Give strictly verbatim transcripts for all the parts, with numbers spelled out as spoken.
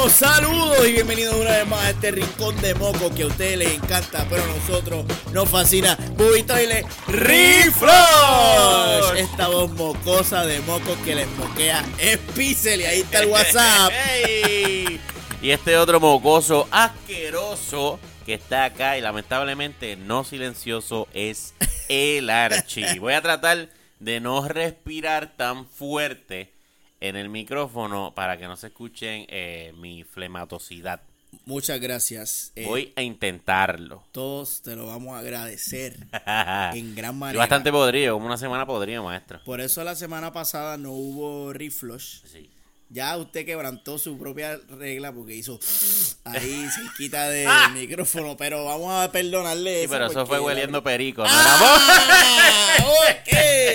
Saludos, saludos y bienvenidos una vez más a este rincón de moco que a ustedes les encanta, pero a nosotros nos fascina. Bubitoile Reflush. Esta voz mocosa de moco que les moquea es Pixel y ahí está el WhatsApp. Hey. Y este otro mocoso asqueroso que está acá y lamentablemente no silencioso es el Archie. Voy a tratar de no respirar tan fuerte en el micrófono para que no se escuchen eh, mi flematosidad. Muchas gracias. Eh, Voy a intentarlo. Todos te lo vamos a agradecer en gran manera. Estoy bastante podrido, como una semana podrido, maestro. Por eso la semana pasada no hubo Reflush. Sí. Ya usted quebrantó su propia regla porque hizo ahí cerquita del micrófono, pero vamos a perdonarle. Sí, pero eso fue hueliendo perico, ¿no? ¡Ah! ¡Ok!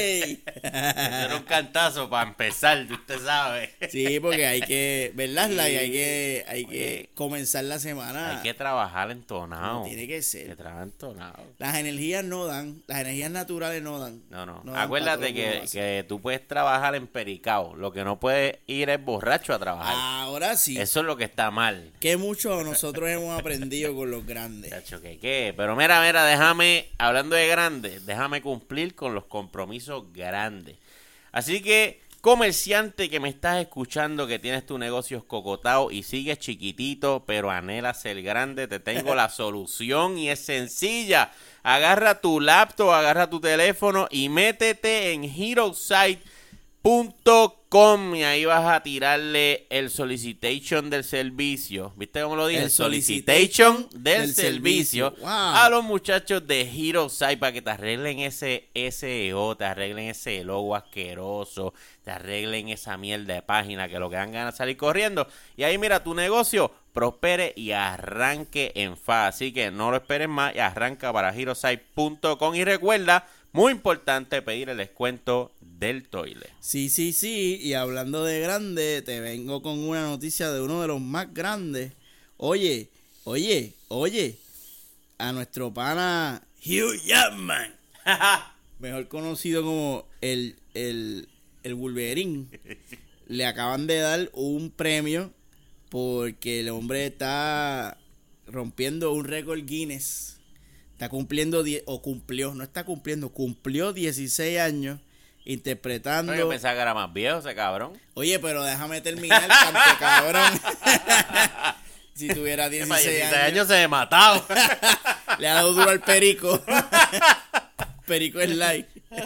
Era un cantazo para empezar, usted sabe. Sí, porque hay que, ¿verdad, Sly? Hay que, hay que comenzar la semana. Hay que trabajar entonado. No, tiene que ser. Hay que trabajar entonado. Las energías no dan, las energías naturales no dan. No, no. no Acuérdate que, que tú puedes trabajar en pericao. Lo que no puedes ir es borracho a trabajar. Ahora sí. Eso es lo que está mal. Que mucho nosotros hemos aprendido con los grandes. Chacho, ¿qué qué? Pero mira, mira, déjame, hablando de grandes, déjame cumplir con los compromisos grandes. Así que, comerciante que me estás escuchando, que tienes tu negocio escocotado y sigues chiquitito, pero anhelas ser grande, te tengo la solución y es sencilla. Agarra tu laptop, agarra tu teléfono y métete en HeroSite punto com y ahí vas a tirarle el solicitation del servicio. ¿Viste cómo lo dije? El, el solicitation del, del servicio, servicio. Wow. A los muchachos de HeroSite para que te arreglen ese S E O, te arreglen ese logo asqueroso, te arreglen esa mierda de página que lo que dan ganas de salir corriendo. Y ahí mira, tu negocio prospere y arranque en fa. Así que no lo esperes más y arranca para HeroSite punto com y recuerda, muy importante, pedir el descuento del toile. Sí, sí, sí. Y hablando de grande, te vengo con una noticia de uno de los más grandes. Oye, oye, oye. A nuestro pana Hugh Jackman. Mejor conocido como el, el, el Wolverine. Le acaban de dar un premio porque el hombre está rompiendo un récord Guinness. Está cumpliendo, die- o cumplió, no está cumpliendo, cumplió dieciséis años interpretando. Pero yo pensaba que era más viejo ese cabrón. Oye, pero déjame terminar, canto cabrón. Si tuviera dieciséis, dieciséis años, años se me matado. le ha dado duro al perico. Perico es like.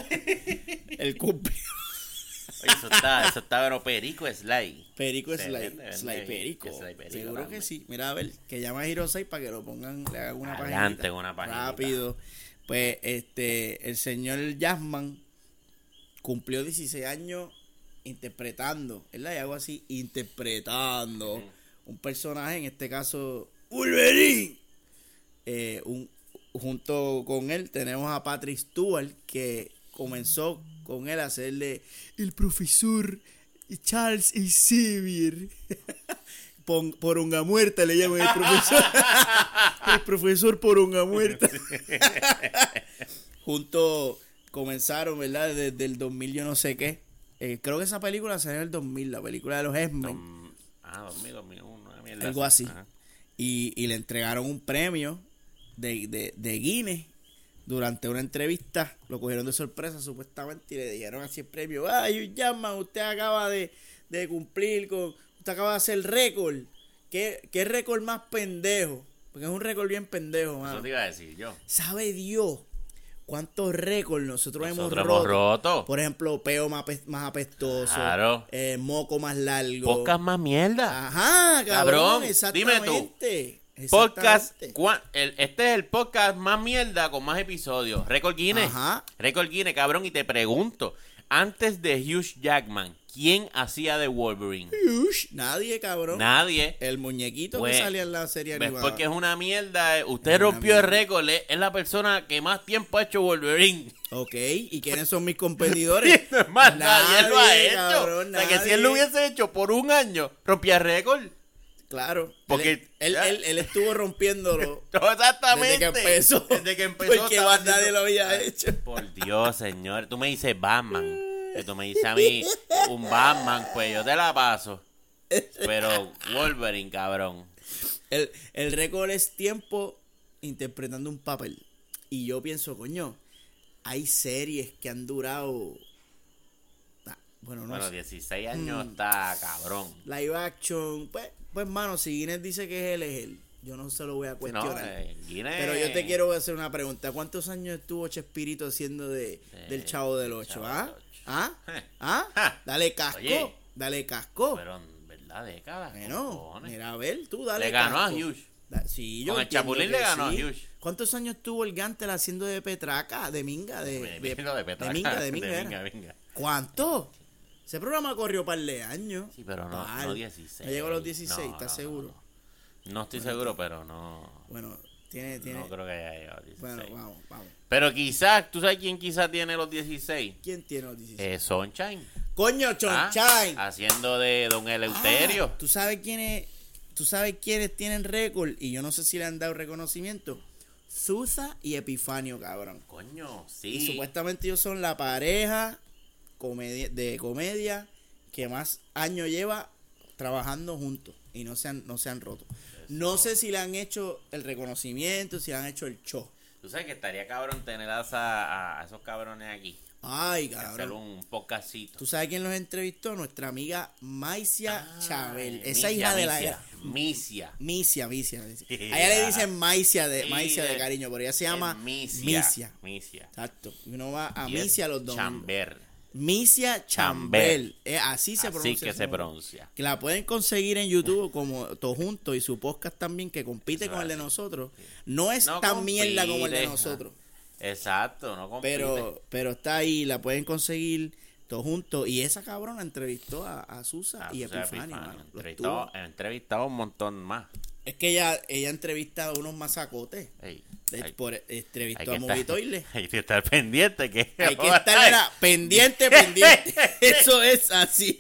El cumplió. Oye, eso está, eso está, pero perico es like. Perico es Se like. vende, vende, Slide perico. Slide perico, Seguro dame. que sí. Mira, a ver, que llama a HeroSite para que lo pongan, le hagan una página. Adelante, una paginita. Rápido. Pues, este, el señor Jackman cumplió dieciséis años interpretando, ¿verdad? Y algo así, interpretando mm. un personaje, en este caso, Wolverine. Eh, un, junto con él tenemos a Patrick Stewart, que comenzó con él a hacerle el profesor Charles Xavier. Por, poronga muerta le llaman el profesor. El profesor poronga muerta. Juntos comenzaron, ¿verdad? Desde el dos mil yo no sé qué. Eh, creo que esa película salió en el dos mil, la película de los X-Men. Ah, dos mil, dos mil uno. Algo así. Y, y le entregaron un premio de, de, de Guinness. Durante una entrevista lo cogieron de sorpresa supuestamente y le dijeron así el premio. Ay, Hugh Jackman, usted acaba de, de cumplir con... Usted acaba de hacer récord. ¿Qué, qué récord más pendejo? Porque es un récord bien pendejo, mano. Eso te iba a decir yo. ¿Sabe Dios cuántos récords nosotros, Nosotros hemos, hemos roto? roto? Por ejemplo, peo más, pe- más apestoso. Claro. Eh, moco más largo. Podcast más mierda. Ajá, cabrón. Cabrón, Exactamente. dime tú. Podcast, Exactamente. cua- el, este es el podcast más mierda con más episodios. Record Guinness. Ajá. Record Guinness, cabrón. Y te pregunto, antes de Hugh Jackman, ¿quién hacía de Wolverine? Ush, nadie, cabrón. Nadie. El muñequito Pues, que salía en la serie Pues animada. porque es una mierda. eh. Usted Es una rompió el mierda. récord. eh. Es la persona que más tiempo ha hecho Wolverine. Ok, ¿y quiénes son mis competidores? No es más, nadie, lo ha hecho. cabrón, o sea, que si nadie. él lo hubiese hecho por un año, rompía récord. Claro. Porque- él, él, ya. él, él estuvo rompiéndolo No, exactamente. desde que empezó. Desde que empezó. Porque estaba más nadie haciendo- lo había hecho. Por Dios, señor. Tú me dices Batman. Que tú me dices a mí un Batman, pues yo te la paso. Pero Wolverine, cabrón. El, el récord es tiempo interpretando un papel. Y yo pienso, coño, hay series que han durado... ah, bueno, no Bueno, sé. dieciséis años Mm. está cabrón. Live action. Pues, pues, mano, si Guinness dice que es él, es él. Yo no se lo voy a Sí, no, cuestionar. eh, Guinness- Pero yo te quiero hacer una pregunta. ¿Cuántos años estuvo Chespirito haciendo de, Eh, del Chavo del Ocho? Chavo ¿Ah? del Ocho. ¿Ah? Eh. ¿Ah? Ja. Dale casco. Oye. Dale casco. Pero en verdad, décadas. Bueno, cojones. mira, a ver, tú dale Le ganó a casco. Hughes. Da- Sí, yo Con el entiendo Chapulín que le ganó a sí. Hughes. ¿Cuántos años tuvo el Gantel haciendo de Petraca? De Minga, de, Me- de, me- lo de Petraca, de Minga, de Minga. de era. Minga, Minga. ¿Cuánto? Ese programa corrió par de años. Sí, pero no, Par. no dieciséis. No llegó a los dieciséis, No, ¿estás no, seguro? No, no estoy seguro, pero no. Bueno, tiene, tiene. No creo que haya llegado a dieciséis. Bueno, vamos, vamos. Pero quizás, ¿tú sabes quién quizás tiene los dieciséis? ¿Quién tiene los dieciséis? Eh, Sunshine. Coño, Ah, Chonchain. haciendo de Don Eleuterio. Ah, ¿Tú sabes quiénes? ¿Tú sabes quiénes tienen récord? Y yo no sé si le han dado reconocimiento. Susa y Epifanio, cabrón. Coño, sí. Y supuestamente ellos son la pareja comedia, de comedia que más años lleva trabajando juntos y no se han, no se han roto. No sé si le han hecho el reconocimiento, si le han hecho el show. Tú sabes que estaría cabrón tener a, esa- a esos cabrones aquí. Ay, Hacer cabrón. un podcastito. ¿Tú sabes quién los entrevistó? Nuestra amiga Maicia Ah, Chabel. eh, Esa Misia, hija de la... Misia, Misia. Misia, Misia. Misia. Sí, A ella le ah. dicen Maicia de, Sí, Maicia de de- cariño, pero ella se llama Es Misia. Misia. Misia. Exacto. Y uno va a Y es Misia los domingos. Chamber. Misia Chambel. Eh, así se Así pronuncia. que su se nombre. pronuncia. Que la pueden conseguir en YouTube como Todos Juntos y su podcast también que compite Eso con el de así. nosotros. No es No tan mierda como el de compite, nosotros. Exacto, no compite. Pero, pero está ahí, la pueden conseguir Todos Juntos. Y esa cabrona entrevistó a, a Susa Ah, y o sea, Epifanio. Epifanio. mano. Lo Entrevistado, estuvo- entrevistado un montón más. Es que ella, ella entrevista a unos masacotes. Ey, De- hay- por, hay entrevistó que a estar- Movitoile. Hay que estar pendiente. Que Hay que estar mira, pendiente, pendiente. Eso es así.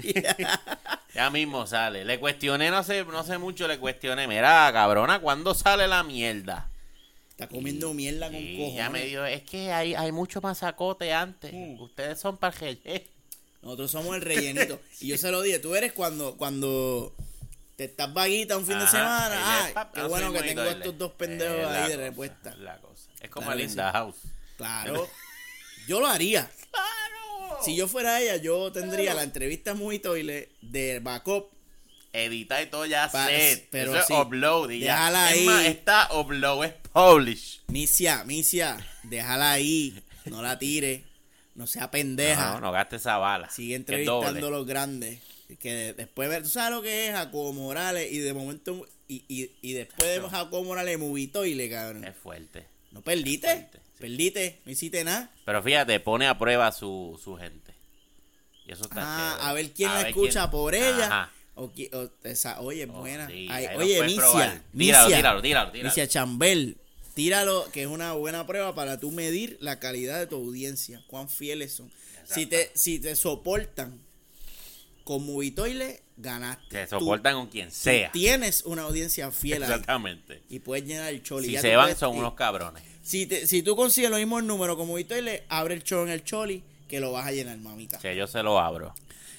Ya mismo sale. Le cuestioné, no sé, no sé mucho, le cuestioné. Mira, cabrona, ¿cuándo sale la mierda? Está comiendo mierda con Y cojones. ya me dijo, es que hay, hay mucho masacote antes. Mm. Ustedes son para el Nosotros somos el rellenito. Y yo se lo dije, tú eres cuando, cuando te estás vaguita un fin de Ajá, semana. ella Ah, es pa- qué no bueno soy que muy tengo doble. estos dos pendejos Es la ahí de cosa, respuesta. es la cosa. Es como Claro que Linda sí. House. Claro. Yo lo haría. ¡Claro! Si yo fuera ella, yo tendría la entrevista muy toile de backup. Edita y todo ya Pa- set. pero Eso es sí, upload y ya. déjala Es ahí. más, está upload, es publish. Misia, Misia, déjala ahí. No la tire. No sea pendeja. No, no gaste esa bala. Sigue que es doble. entrevistando a los grandes. Que de- después ver, tú sabes lo que es Jacobo Morales y de momento y, y, y después de Jacobo Morales Movitoile, cabrón. Es fuerte. No perdiste, es fuerte, sí. perdiste, no hiciste nada. Pero fíjate, pone a prueba su, su gente. Y eso está Ah, chévere. a ver quién A la ver escucha quién- por ella. Ajá. O, qui- o esa, oye, es Oh, buena. sí, Ay, ahí lo oye, puedes Misia, probar. Tíralo, Misia, tíralo, tíralo, tíralo. Misia Chambel, tíralo, que es una buena prueba para tú medir la calidad de tu audiencia, cuán fieles son. Si te, si te soportan con Movitoile, ganaste. Se Tú- soportan con quien tú sea. tienes una audiencia fiel ahí, Exactamente. y puedes llenar el choli. Si Ya se tú van, puedes- son y- unos cabrones. Si, te, si tú consigues lo mismo el número como Movitoile, abre el show en el choli, que lo vas a llenar, mamita. Que yo se lo abro.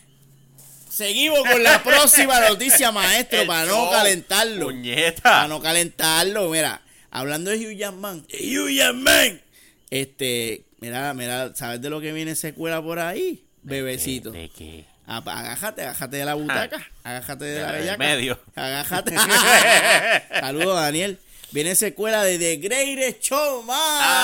Seguimos con la próxima noticia, maestro, El para no show, calentarlo. Puñeta. Para no calentarlo, mira, hablando de Hugh Jackman, Hugh Jackman, este, mira, mira, ¿sabes de lo que viene secuela por ahí? Bebecito. ¿De qué? Ah, pa- Agájate, agájate de la butaca, agájate de la Del bellaca. medio. Agájate. Saludos, Daniel. Viene secuela de The Greatest Showman.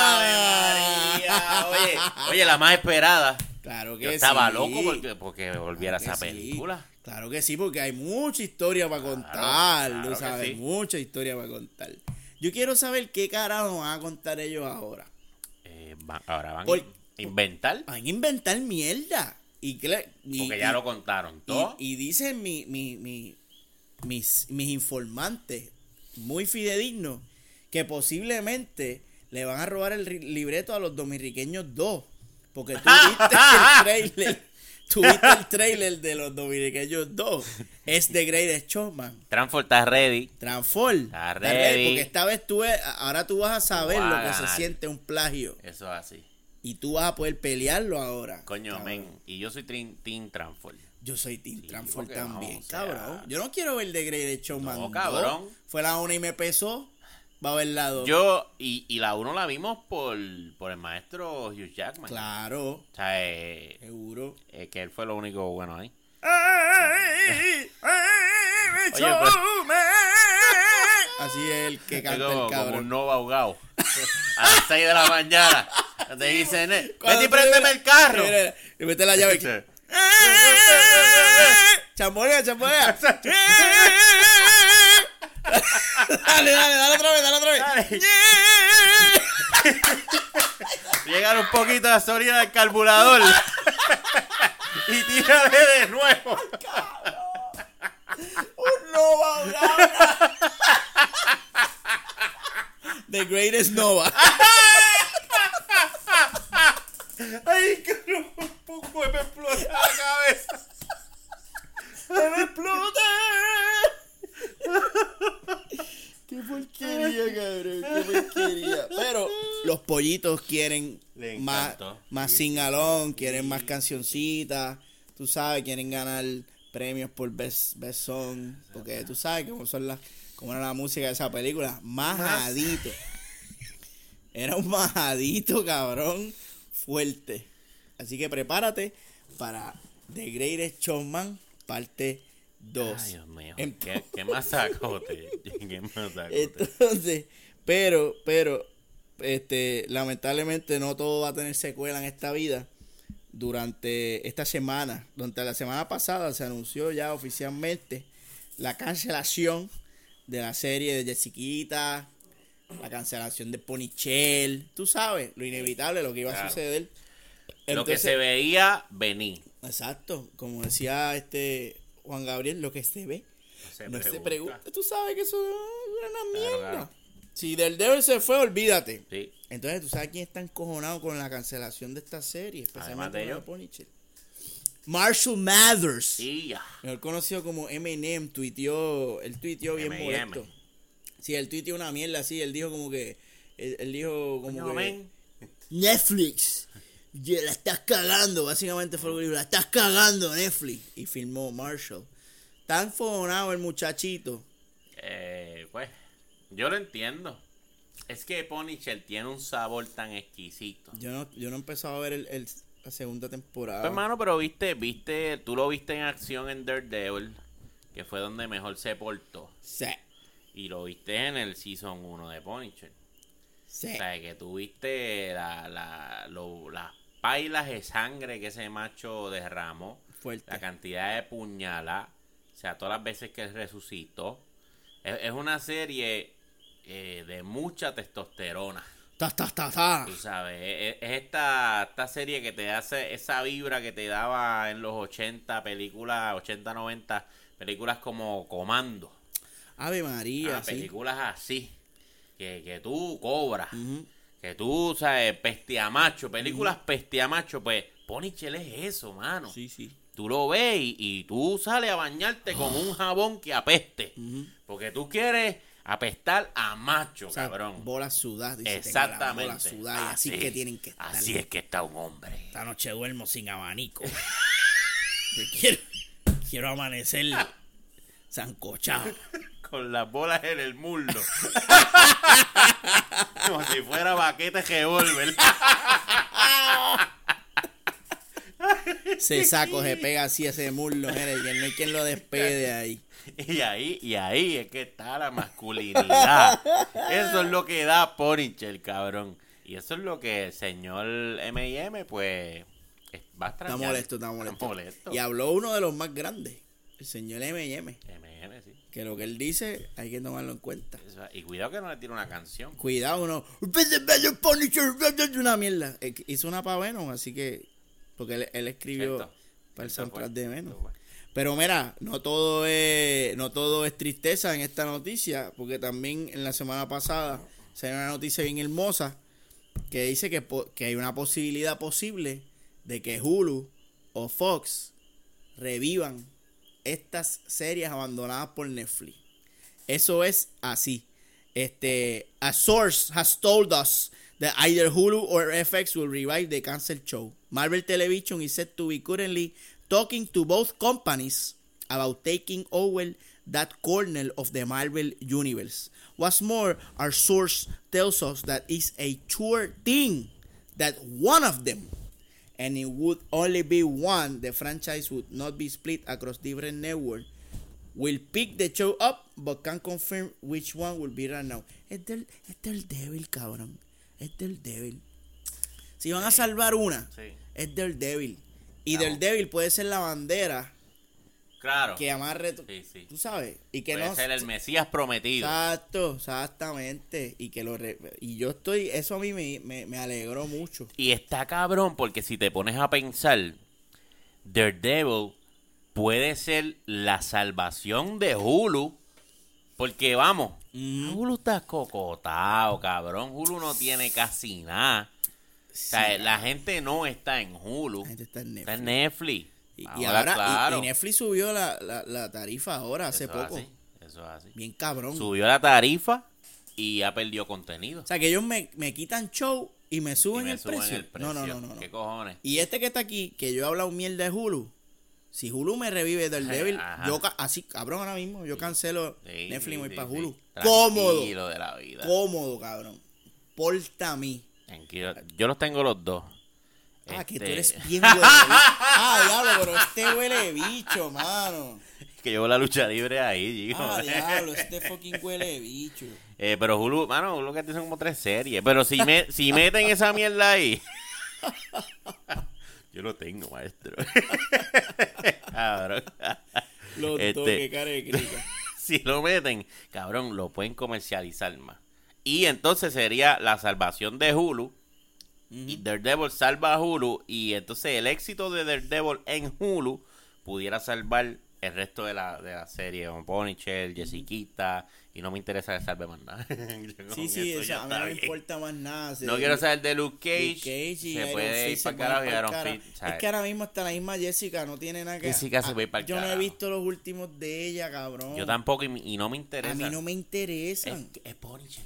¡Ave María! Oye, oye, la más esperada. Claro que Yo estaba sí. loco porque, porque volviera Claro esa que sí. película. Claro que sí, porque hay mucha historia para Claro, contar, claro tú que sabes, sí. mucha historia para contar. Yo quiero saber qué carajo van a contar ellos ahora. Eh, va- ahora van Por- a inventar. Van a inventar mierda. Y, cla- y- Porque y- ya lo contaron todo. y, y dicen mi, mi, mi- mis, mis informantes muy fidedignos que posiblemente le van a robar el ri- libreto a los dominiqueños dos. Porque tú viste el trailer. Tú viste el trailer de los dominiqueños dos. Es The Greatest Showman. Transform está ready. Transform. Está Está ready. Porque esta vez tú, e- ahora tú vas a saber Tú vas lo a que se ganar. siente un plagio. Eso es así. Y tú vas a poder pelearlo ahora. Coño, cabrón. men. Y yo soy team, team Transform. Yo soy Team Sí, Transform porque, también, vamos, o sea, cabrón. Yo no quiero ver The Greatest Showman. No, dos. cabrón. Fue la una y me pesó. Va a ver la dos. Yo, y, y la uno la vimos por, por el maestro Hugh Jackman. Claro. O sea, eh, Seguro. eh, que él fue lo único bueno ahí. Oye, pues- así es el que Es canta como, el como cabrón. un novo ahogado. A las seis de la mañana. Te dicen, eh, Cuando vete y tú- préndeme el carro. Mira, mira, y mete la llave. Sí. Chambolea, chambolea. Dale, dale, dale otra vez, dale otra vez. Dale. Llegar un poquito la gasolina del carburador. Y tírale de nuevo. Un Nova, cabrón. The Greatest Nova. Ay, que no, un poco me explota la cabeza. ¡Me explota! ¡Qué porquería, cabrón! ¡Qué porquería! Pero los pollitos quieren Le más, encantó. más Sí, singalón, sí. quieren más cancioncitas. Tú sabes, quieren ganar premios por Best, best Song. Porque tú sabes cómo son las, cómo era la música de esa película. Majadito. Era un majadito, cabrón. Fuerte. Así que prepárate para The Greatest Showman parte dos. Ay, Dios mío. Ent- ¿Qué, qué masacote? ¿Qué masacote? Entonces, pero, pero, este, lamentablemente no todo va a tener secuela en esta vida. Durante esta semana, durante la semana pasada se anunció ya oficialmente la cancelación de la serie de Jessiquita, la cancelación de Ponychel, tú sabes, lo inevitable, lo que iba a Claro. suceder. Lo que Entonces, se veía venir. exacto, como decía este Juan Gabriel, lo que se ve. Se No se pregunta. pregunta, tú sabes que eso es una Claro, mierda. claro. Si del Devil se fue, olvídate. Sí. Entonces, tú sabes quién está encojonado con la cancelación de esta serie, Además especialmente de con la ellos. Ponychel. Marshall Mathers, Y ya. mejor conocido como Eminem, tuiteó, él tuiteó bien M y M. molesto. Sí, él tuiteó una mierda así, él dijo como que, él, él dijo como Coño, que men. Netflix, ya la estás cagando, básicamente fue lo que dijo, la estás cagando Netflix, y filmó Marshall. Tan enfogonado el muchachito. Eh, pues, yo lo entiendo. Es que Ponychel tiene un sabor tan exquisito. Yo no, yo no he empezado a ver el, el- la segunda temporada. Pues, hermano, pero viste, viste, tú lo viste en acción en Daredevil, que fue donde mejor se portó. Sí, Y lo viste en el Season uno de Punisher. sí. O sea, que tuviste la, la, lo- las pailas de sangre que ese macho derramó. Fuerte. La cantidad de puñalas. O sea, todas las veces que él resucitó. Es, es una serie eh, de mucha testosterona. Ta, ta, ta, ta. Tú sabes, es, es esta, esta serie que te hace esa vibra que te daba en los ochenta, películas, ochenta, noventa, películas como Comando. Ave María, Ah, sí. películas así, que, que tú cobras, Ujú. que tú, sabes, pestiamacho, películas pestiamacho, pues Ponychel es eso, mano. Sí, sí. Tú lo ves y, y tú sales a bañarte con un jabón que apeste, Ujú. porque tú quieres apestar a macho, O sea, cabrón. bolas sudadas. dice, tengo las Exactamente. bolas sudadas y así que tienen que estar. Así es que está un hombre. Esta noche duermo sin abanico. Yo quiero, quiero amanecer sancochado. Con las bolas en el muslo. Como si fuera baquete revólver. Se saco, se pega así ese muslo, mire, que no hay quien lo despegue de ahí. Y ahí, y ahí es que está la masculinidad. Eso es lo que da Ponychel, cabrón. Y eso es lo que el señor M y M, pues, es- va a Está extrañar. molesto, está molesto. Está molesto. Y habló uno de los más grandes, el señor M y M, M y M, sí. que lo que él dice hay que tomarlo en cuenta. Eso- y cuidado que no le tire una canción. Cuidado, uno. Una mierda. Eh, Hizo una para Venom, así que. Porque él, él escribió Cierto. para el Eso soundtrack fue. de Venom. Eso fue. Pero mira, no todo es no todo es tristeza en esta noticia, porque también en la semana pasada se dio una noticia bien hermosa que dice que, po- que hay una posibilidad posible de que Hulu o Fox revivan estas series abandonadas por Netflix. Eso es así. Este, a source has told us that either Hulu or F X will revive the canceled show. Marvel Television is set to be currently talking to both companies about taking over that corner of the Marvel universe. What's more, our source tells us that it's a sure thing that one of them, and it would only be one, the franchise would not be split across different networks, will pick the show up, but can't confirm which one will be right now. Es del, es del Devil, cabrón. Es del Devil. Si van a salvar una, Sí. es del Devil. Y Claro. del Devil puede ser la bandera Claro. que amarre, tu- Sí, sí. tú sabes, y que Puede no ser el Mesías prometido. exacto, exactamente, y que lo re- y yo estoy, eso a mí me, me, me alegró mucho. Y está cabrón porque si te pones a pensar, Daredevil puede ser la salvación de Hulu. Porque vamos, Mm. Hulu está cocotado, cabrón. Hulu no tiene casi nada. O sea, Sí, la gente no está en Hulu. la gente está en Está Netflix. en Netflix. Y, y Ahora, ahora, y- claro. y, Netflix subió la, la, la tarifa ahora, hace Eso es poco. así, eso es así. Bien cabrón. Subió la tarifa y ha perdido contenido. O sea, que ellos me, me quitan show y me Y suben, me el, suben precio. el precio. No, no, no, no, no. ¿Qué cojones? Y este que está aquí, que yo he hablado mierda de Hulu, si Hulu me revive del Devil, Ajá. yo ca- así, cabrón, ahora mismo, yo cancelo Sí, Netflix y voy sí, para sí. Hulu. Tranquilo Cómodo, de la vida. cómodo, cabrón. Porta a mí. Tranquilo. Yo los tengo los dos. Ah, que tú Este, eres bien huele bicho. Ah, diablo, pero este huele bicho, mano. Que llevo la lucha libre ahí, hijo. Ah, diablo, este fucking huele bicho. Eh, pero Hulu, mano, Hulu que te son como tres series. Pero si, me, si meten esa mierda ahí. Yo lo tengo, maestro. Cabrón. Los Este- dos, que cara de crica. Si lo meten, cabrón, lo pueden comercializar más. Y entonces sería la salvación de Hulu. Y Daredevil salva a Hulu. Y entonces el éxito de Daredevil en Hulu pudiera salvar el resto de la, de la serie. Como Punisher, Jessiquita. Y no me interesa que salve más nada. Yo con Sí, sí, eso eso, ya a mí está no me bien. importa más nada. No quiero saber de Luke Cage. Luke Cage y se Iron puede ir Fist para se carajo y pueden Iron pa'l Fist. carajo. ¿sabes? Es que ahora mismo está la misma Jessica, no tiene nada que Jessica se Ah, va a ir pa'l yo no he carajo. visto los últimos de ella, cabrón. Yo tampoco y, y no me interesa. A mí no me Es, interesan. es Punisher.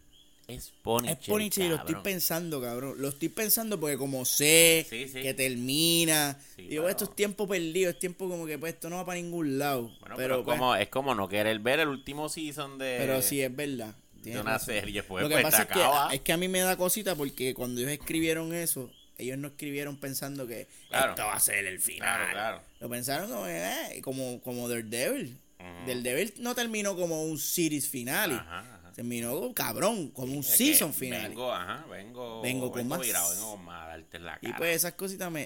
Es Punisher. Es Punisher y lo estoy cabrón. pensando, cabrón. Lo estoy pensando porque como sé Sí, sí. que termina, Sí, digo, pero- esto es tiempo perdido, es tiempo como que pues esto no va para ningún lado. Bueno, pero, pero, pues, como, es como no querer ver el último season de, pero sí es verdad. de tienes una razón. serie. Pues, Lo que pues, pasa te es que, acaba. es que a mí me da cosita porque cuando ellos escribieron eso, ellos no escribieron pensando que Claro. esto va a ser el final. Claro, claro. Lo pensaron como, eh, como, como Daredevil. Ujú. Daredevil no terminó como un series final. Ajá, ajá. Terminó como cabrón, como un Es que season final. Vengo, ajá, vengo, Vengo con más. virado, vengo con más a darte en la cara. Y pues esas cositas me... eh,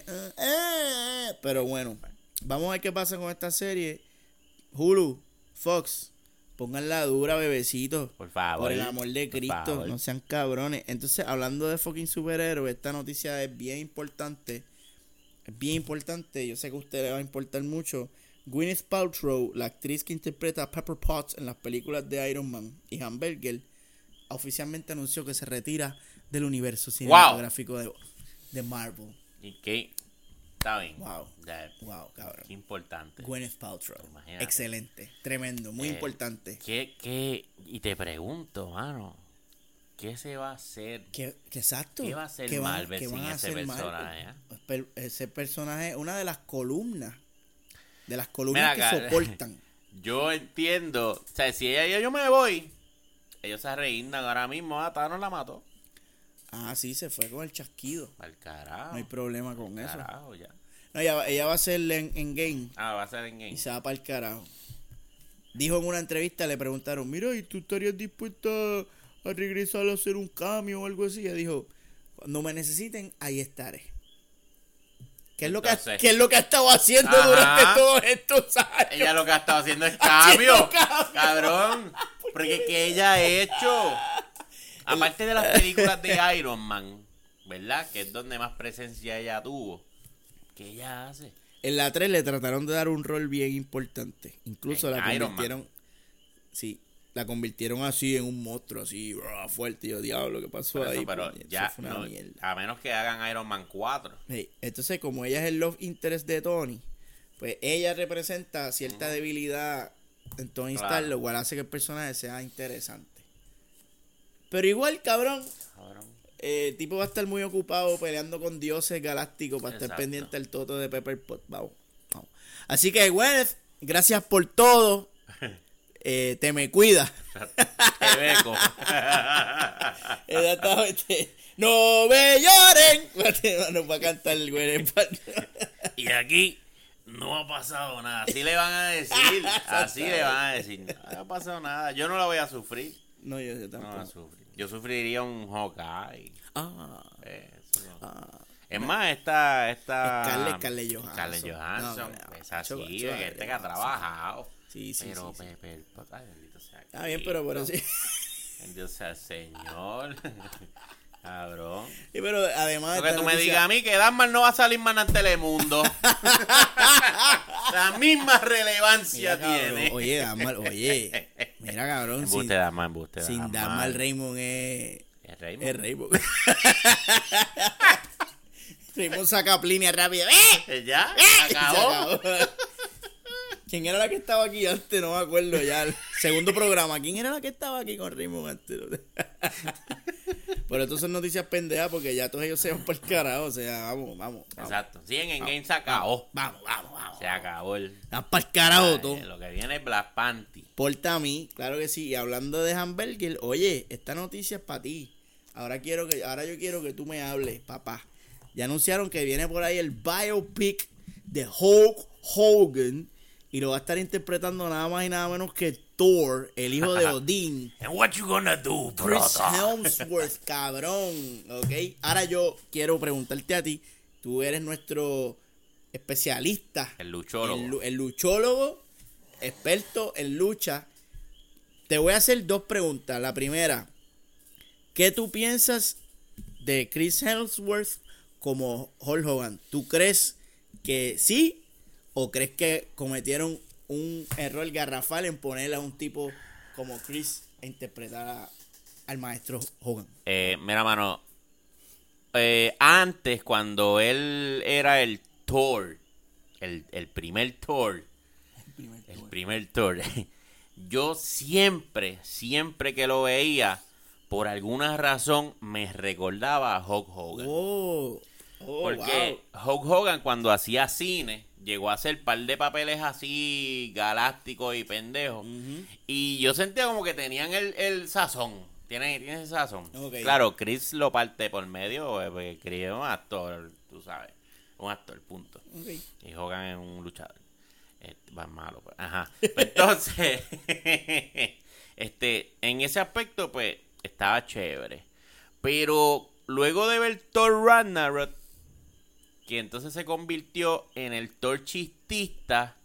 eh, pero bueno, vamos a ver qué pasa con esta serie. Hulu, Fox, pongan la dura, bebecitos. Por favor. Por el amor de por Cristo, favor. no sean cabrones. Entonces, hablando de fucking superhéroes, esta noticia es bien importante. Es bien importante. Yo sé que a ustedes les va a importar mucho. Gwyneth Paltrow, la actriz que interpreta a Pepper Potts en las películas de Iron Man y Hamburger, oficialmente anunció que se retira del universo cinematográfico de, de Marvel. ¿Y qué? Está bien. Wow. Ya, Wow, cabrón. qué importante. Gwyneth Paltrow. Imagínate. Excelente. Tremendo. Muy Eh, importante. ¿Qué, qué? Y te pregunto, mano. ¿Qué se va a hacer? ¿Qué, qué exacto? ¿Qué va a hacer ¿Qué van- Marvel qué sin van a ese hacer Marvel? personaje? eh? Per- ese personaje, una de las columnas, de las columnas Mira que acá. soportan. Yo entiendo. O sea, si ella yo me voy, ellos se reíndan ahora mismo. Ah, Thanos la mató. Ah, sí, se fue con el chasquido. Al carajo. No hay problema con eso. Carajo, ya. No, ella, va- ella va a ser en, en game Ah, va a ser en game. y se va para el carajo. Dijo en una entrevista, le preguntaron, mira, ¿y tú estarías dispuesta a regresar a hacer un cambio o algo así? Ella dijo, cuando me necesiten, ahí estaré. ¿Qué es, lo que, ha- Entonces- ¿Qué es lo que ha estado haciendo Ajá. durante todos estos años? Ella lo que ha estado haciendo es Haciendo cambio. cambio. Cabrón. Porque ¿qué ella ha hecho? Aparte de las películas de Iron Man, ¿verdad? Que es donde más presencia ella tuvo. ¿Qué ella hace? En la tres le trataron de dar un rol bien importante. Incluso En la Iron Man. convirtieron. Sí, la convirtieron así en un monstruo, así, brr, fuerte. Y yo, diablo, ¿qué pasó Por ahí? eso, pero Puñet, ya, eso fue una no, mierda. a menos que hagan Iron Man cuatro. Hey, entonces, como ella es el love interest de Tony, pues ella representa cierta debilidad en Tony Claro. Stark, lo cual hace que el personaje sea interesante. Pero igual, cabrón, Cabrón. eh, el tipo va a estar muy ocupado peleando con dioses galácticos para estar Exacto. pendiente del toto de Pepper Pot. Vamos, vamos. Así que, Gwyneth, gracias por todo. Eh, te me cuida. Te beco. Exactamente. No me lloren. Nos va a cantar el Gwyneth. Y aquí no ha pasado nada. Así le van a decir. Así le van a decir. No ha pasado nada. Yo no la voy a sufrir. No, yo, yo No tampoco. la voy a sufrir. Yo sufriría un Hawkeye. Ah, Eso. ah. Es más, esta... esta Scarlett- Scarlett Johansson. Scarlett Johansson. No, no, es así, chaval, de chaval, gente que ha no, trabajado. Sí, sí, pero, sí, sí. pe- pe- pe- ay, bendito sea Está bien, pero por Cristo. así. Bendito sea el Señor. Cabrón. Sí, pero además. Porque esta tú me noticia- digas a mí que Dagmar no va a salir más en Telemundo. La misma relevancia Mira, cabrón, tiene. Oye, Dagmar, oye. Mira, cabrón. Embuste, Sin, Dagmar, embuste, sin Dagmar. Dagmar Raymond es. Es Raymond. Es Raymond. Raymond saca línea rápida. ¡Eh! ¿Ya? Se ¿Acabó? acabó. ¿Quién era la que estaba aquí antes? No me acuerdo ya. El segundo programa. ¿Quién era la que estaba aquí con Raymond antes? Pero esto son noticias pendejas porque ya todos ellos se van por el carajo. O sea, vamos, vamos. vamos. Exacto. Sí, en Endgame se acabó. Vamos, vamos, vamos. Se acabó el... Están para el carajo Ay, todo. Lo que viene es Black Panty. Porta a mí, claro que sí. Y hablando de Hamburger, oye, esta noticia es para ti. Ahora quiero que, ahora yo quiero que tú me hables, papá. Ya anunciaron que viene por ahí el biopic de Hulk Hogan y lo va a estar interpretando nada más y nada menos que Thor, el hijo de Odín. And what you gonna do, Chris brother? Hemsworth, cabrón, ¿ok? Ahora yo quiero preguntarte a ti, tú eres nuestro especialista, El luchólogo. el, lu- el luchólogo, experto en lucha. Te voy a hacer dos preguntas. La primera, ¿qué tú piensas de Chris Hemsworth como Hulk Hogan? ¿Tú crees que sí o crees que cometieron un error garrafal en ponerle a un tipo como Chris a interpretar a- al maestro Hogan? Eh, mira, mano. eh, antes, cuando él era el Thor, el, el primer Thor, el primer Thor, yo siempre, siempre que lo veía, por alguna razón me recordaba a Hulk Hogan. Oh, oh, Porque Hulk Hogan, cuando hacía cine, llegó a hacer par de papeles así galácticos y pendejos. Ujú. Y yo sentía como que tenían el, el sazón. Tiene, tiene ese sazón. Ok. Claro, Chris lo parte por medio, eh, porque Chris es un actor, tú sabes. Un actor, punto. Ok. Y Hogan es un luchador. Este, va malo, pues. Ajá. Pues entonces, este, en ese aspecto, pues, estaba chévere. Pero luego de ver Thor Ragnarok, que entonces se convirtió en el Thor chistista,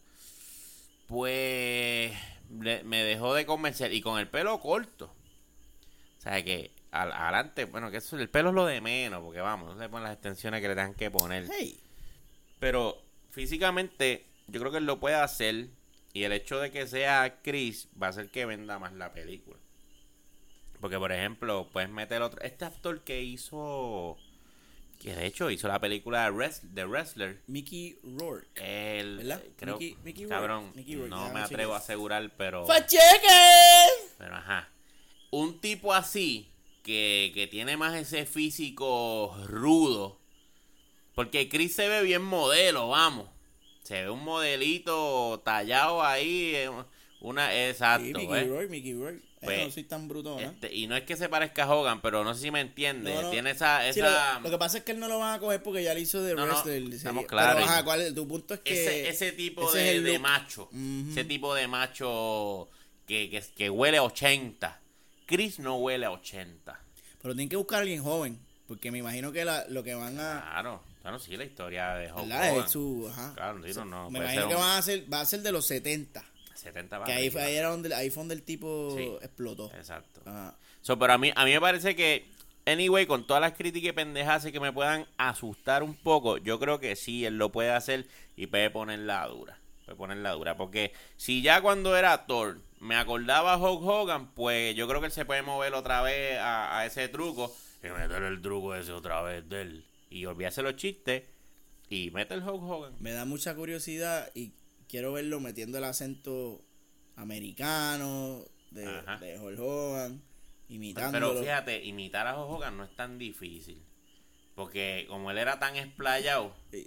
pues le- me dejó de convencer. Y con el pelo corto. O sea que al- adelante, bueno, que eso, el pelo es lo de menos, porque vamos, no se ponen las extensiones que le tengan que poner. Hey. Pero físicamente yo creo que él lo puede hacer. Y el hecho de que sea Chris va a hacer que venda más la película. Porque, por ejemplo, puedes meter otro... Este actor que hizo... Que de hecho hizo la película de Wrest- de Wrestler. Mickey Rourke. Él, ¿Verdad? creo... Mickey- Mickey Rourke. cabrón, Mickey Rourke, no déjame me atrevo chequear. a asegurar, pero... ¡Facheque! Pero ajá. Un tipo así, que, que tiene más ese físico rudo. Porque Chris se ve bien modelo, vamos. Se ve un modelito tallado ahí. eh, Una, exacto, Sí, Mickey ¿ves? Rourke, Mickey Rourke. Eh, Pues, no soy tan bruto, ¿no? Este, y no es que se parezca a Hogan, pero no sé si me entiende. No, no. Tiene esa... Sí, esa lo, lo que pasa es que él no lo van a coger porque ya le hizo de No, no, wrestler. sería- estamos Pero, claros. ajá, ¿cuál es? Tu punto es que... ese, ese tipo ese de, es el de look. macho. Ujú. Ese tipo de macho que, que, que huele a ochenta. Chris no huele a ochenta. Pero tienen que buscar a alguien joven. Porque me imagino que la- lo que van a... Claro, claro, sí, la historia de Hulk ¿Verdad? Hogan. Es su... Ajá. Claro, sí, no, no, me puede imagino ser que un van a hacer, va a ser de los setenta. setenta va Que ahí, arriba. fue- ahí era donde, ahí fue donde el tipo Sí. explotó. Exacto. Ajá. So, pero a mí, a mí me parece que, anyway, con todas las críticas y pendejas que me puedan asustar un poco, yo creo que sí, él lo puede hacer y puede ponerla dura. Puede ponerla dura. Porque si ya cuando era Thor me acordaba a Hulk Hogan, pues yo creo que él se puede mover otra vez a, a ese truco y meter el truco ese otra vez de él. Y olvidarse los chistes y mete el Hulk Hogan. Me da mucha curiosidad y quiero verlo metiendo el acento americano de, Ajá. de Hulk Hogan, imitándolo. Pero fíjate, imitar a Hulk Hogan no es tan difícil. Porque como él era tan explayado, Sí.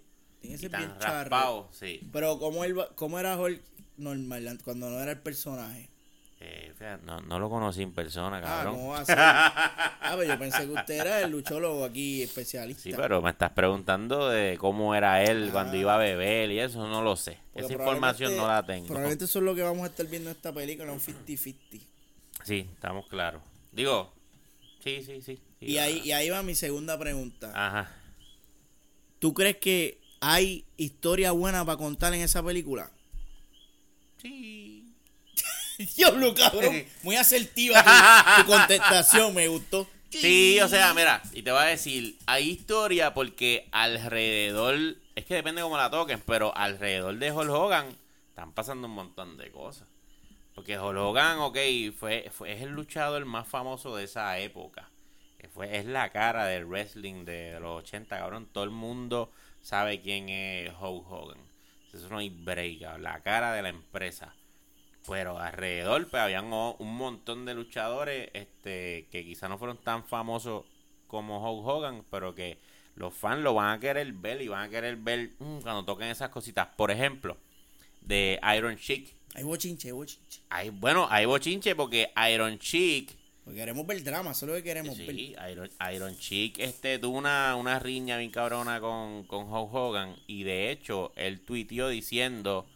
Tiene que y ser bien tan charro. raspado, sí. Pero ¿cómo, él, va- cómo era Hulk normal cuando no era el personaje? Eh, fíjate, no, no lo conocí en persona, Ah, cabrón. ¿cómo va a ser? Ah, pero yo pensé que usted era el luchólogo aquí especialista. Sí, pero me estás preguntando de cómo era él Ah. cuando iba a beber y eso, no lo sé. Porque Esa información no la tengo. Probablemente eso es lo que vamos a estar viendo en esta película, un cincuenta cincuenta. Sí, estamos claros. Digo, sí, sí, sí. sí, Y va. ahí, y ahí va mi segunda pregunta. Ajá. ¿Tú crees que hay historia buena para contar en esa película? Sí. Diablo, cabrón. Muy asertiva tu, tu contestación, me gustó. Sí, o sea, mira, y te voy a decir, hay historia porque alrededor, es que depende cómo la toquen, pero alrededor de Hulk Hogan están pasando un montón de cosas. Porque Hulk Hogan, ok, fue, fue, es el luchador más famoso de esa época. Fue, es la cara del wrestling de los ochenta, cabrón. Todo el mundo sabe quién es Hulk Hogan. Eso no hay break, cabrón. La cara de la empresa. Pero alrededor pues habían o- un montón de luchadores este que quizás no fueron tan famosos como Hulk Hogan, pero que los fans lo van a querer ver y van a querer ver mm, cuando toquen esas cositas. Por ejemplo, de Iron Sheik. Hay bochinche, hay bochinche. Hay, bueno, hay bochinche porque Iron Sheik, Porque queremos ver drama, eso es lo que queremos ver. sí, Iron, Iron Sheik este, tuvo una, una riña bien cabrona con, con Hulk Hogan y de hecho él tuiteó diciendo,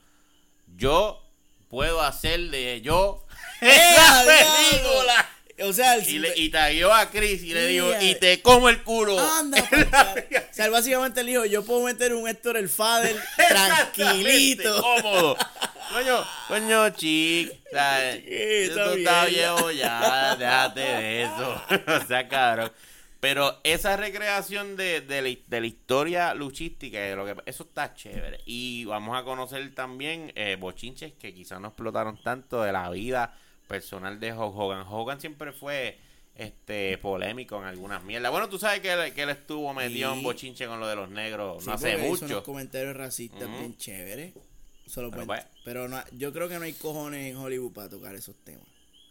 yo puedo hacer de yo esa película. O sea, el Y, le, y tagueó a Chris y le dijo, Yeah. y te como el culo. Anda, pa'l carajo. O sea, él básicamente le dijo, yo puedo meter un Héctor el Fader tranquilito. Cómodo. Coño, coño, chic. O sea, Sí, está tú bien, estás ya. viejo ya, déjate de eso. O sea, cabrón. Pero esa recreación de, de, la, de la historia luchística, de lo que, eso está chévere. Y vamos a conocer también eh, bochinches que quizás no explotaron tanto de la vida personal de Hulk Hogan. Hogan siempre fue este polémico en algunas mierdas. Bueno, tú sabes que él, que él estuvo metido Sí. en bochinche con lo de los negros Sí, no hace porque hizo mucho. unos comentarios racistas Ujú. bien chéveres. Solo Pero pueden- pues- pero no, yo creo que no hay cojones en Hollywood para tocar esos temas.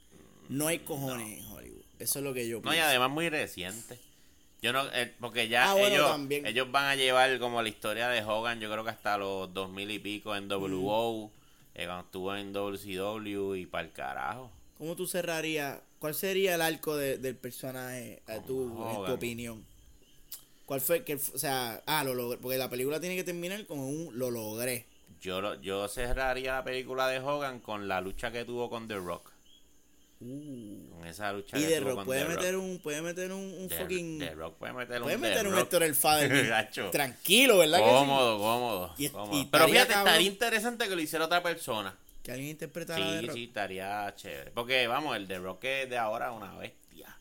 No hay cojones en Hollywood. Eso es lo que yo No, pienso. y además muy reciente. Yo no, eh, porque ya Ah, bueno, ellos, también. ellos van a llevar como la historia de Hogan, yo creo que hasta los dos mil y pico en W O, eh, cuando estuvo en W C W y para el carajo. ¿Cómo tú cerrarías? ¿Cuál sería el arco de- del personaje a tu, en tu Hogan. opinión? ¿Cuál fue? Que, o sea, ah, lo logré. Porque la película tiene que terminar con un lo logré. Yo, lo- yo cerraría la película de Hogan con la lucha que tuvo con The Rock. Uh. Con esa lucha Y que The tuvo Rock con puede The meter Rock. un puede meter un, un The- fucking The Rock puede meter puede un meter The un Rock. Héctor el Fader bien Gacho. tranquilo, ¿verdad? que sí? Cómodo, cómodo. Y- cómodo. y Pero estaría fíjate, cabrón. estaría interesante que lo hiciera otra persona. Que alguien interpretara a The Sí, Rock. sí, estaría chévere. Porque, vamos, el The Rock es de ahora una bestia.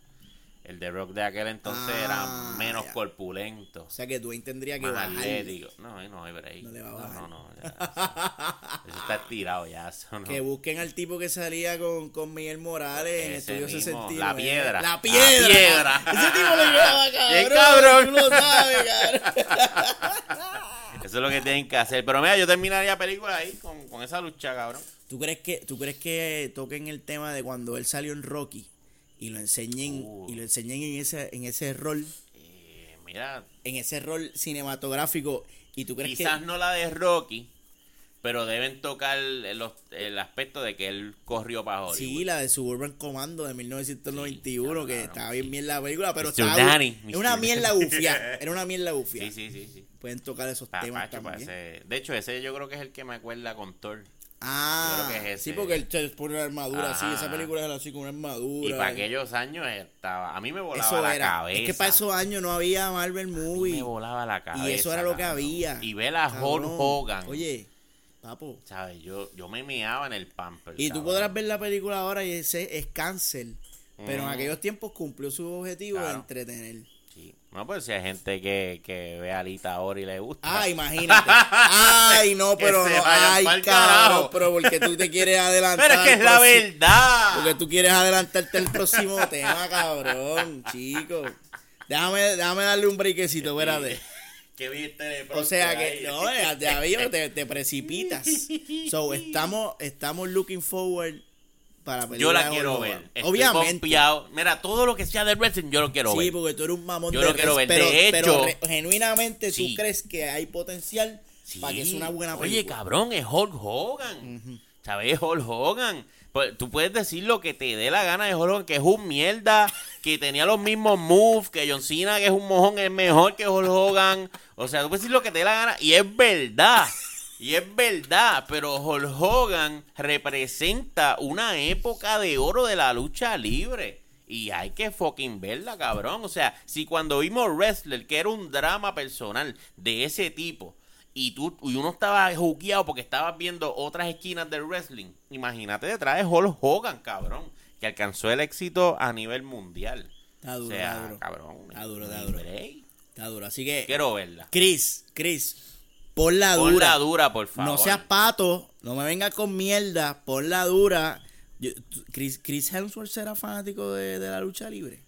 El The Rock de aquel entonces Ah, era menos ya. corpulento, O sea que Dwayne tendría que más bajar. atlético. No, ahí no hay break. No le va a No, bajar. no, no, ya, eso, eso está estirado ya. Eso no. Que busquen al tipo que salía con, con Miguel Morales en Ese Estudio mismo, sesenta y nueve. la piedra. La La piedra. piedra. Ese tipo le llevaba, cabrón. Bien cabrón. Tú lo sabes, cabrón. Eso es lo que tienen que hacer. Pero mira, yo terminaría la película ahí con, con esa lucha, cabrón. ¿Tú crees que tú crees que toquen el tema de cuando él salió en Rocky y lo enseñen Uh. y lo enseñen en ese en ese rol Eh, mira, en ese rol cinematográfico y tú crees quizás que no la de Rocky, pero deben tocar los- el aspecto de que él corrió para Hollywood. sí, la de Suburban Commando de mil novecientos noventa y uno Sí, que claro, estaba sí. bien bien la película, pero mister estaba Danny, era una mister mierda bufia, era una mierda bufia. Sí, sí, sí, sí. Pueden tocar esos Pa- temas Pacho, también. parece- De hecho, ese yo creo que es el que me acuerda con Thor. Ah, Yo creo que es sí, ese. porque él se pone una armadura así, Ajá. esa película era así con una armadura. Y para aquellos años estaba. A mí me volaba eso la era. cabeza. Es que para esos años no había Marvel A mí Movie. me volaba la cabeza. Y eso era lo que cabrón. había. Y ver a Hulk Cabrón. Hogan. Oye, papo. ¿Sabes? Yo, yo me meaba en el pamper. Y tú cabrón. podrás ver la película ahora y ese es cáncer. Pero en Ujú. aquellos tiempos cumplió su objetivo de Claro. entretener. Sí. No, pues si hay gente que, que ve a Alita ahora y le gusta. Ah, imagínate. Ay, no, Que pero se no. vayan Ay, pa'l cabrón. carajo. Pero porque tú te quieres adelantar. Pero es que es al la próximo- verdad. Porque tú quieres adelantarte al próximo tema, cabrón, chico. Déjame, déjame darle un brequecito, espérate. Que viste de O pronto sea ahí. que, no, ya, ya veo, te, te precipitas. So, estamos, estamos looking forward para la película. Yo la de quiero Hulk ver. Hogan. Estoy Obviamente. confiado. Mira, todo lo que sea del wrestling yo lo quiero Sí, ver. porque tú eres un mamón Yo de lo quiero res- ver. Pero, De pero hecho, re- genuinamente sí. tú crees que hay potencial Sí. Para que es una buena película. Oye, cabrón, es Hulk Hogan. Uh-huh. ¿Sabes? Es Hulk Hogan. Pues, tú puedes decir lo que te dé la gana de Hulk Hogan, que es un mierda, que tenía los mismos moves, que John Cena, que es un mojón, es mejor que Hulk Hogan. O sea, tú puedes decir lo que te dé la gana y es verdad. Y es verdad, pero Hulk Hogan representa una época de oro de la lucha libre. Y hay que fucking verla, cabrón. O sea, si cuando vimos Wrestler, que era un drama personal de ese tipo, y tú y uno estaba juqueado porque estabas viendo otras esquinas del wrestling, imagínate detrás de Hulk Hogan, cabrón, que alcanzó el éxito a nivel mundial. Está duro, o sea, está duro. cabrón. Está duro, está duro. Está duro, así que... Quiero verla. Chris, Chris, ponla dura. Ponla dura, por favor. No seas pato, no me vengas con mierda, ponla dura. Yo, Chris, Chris Hemsworth será fanático de, de la lucha libre.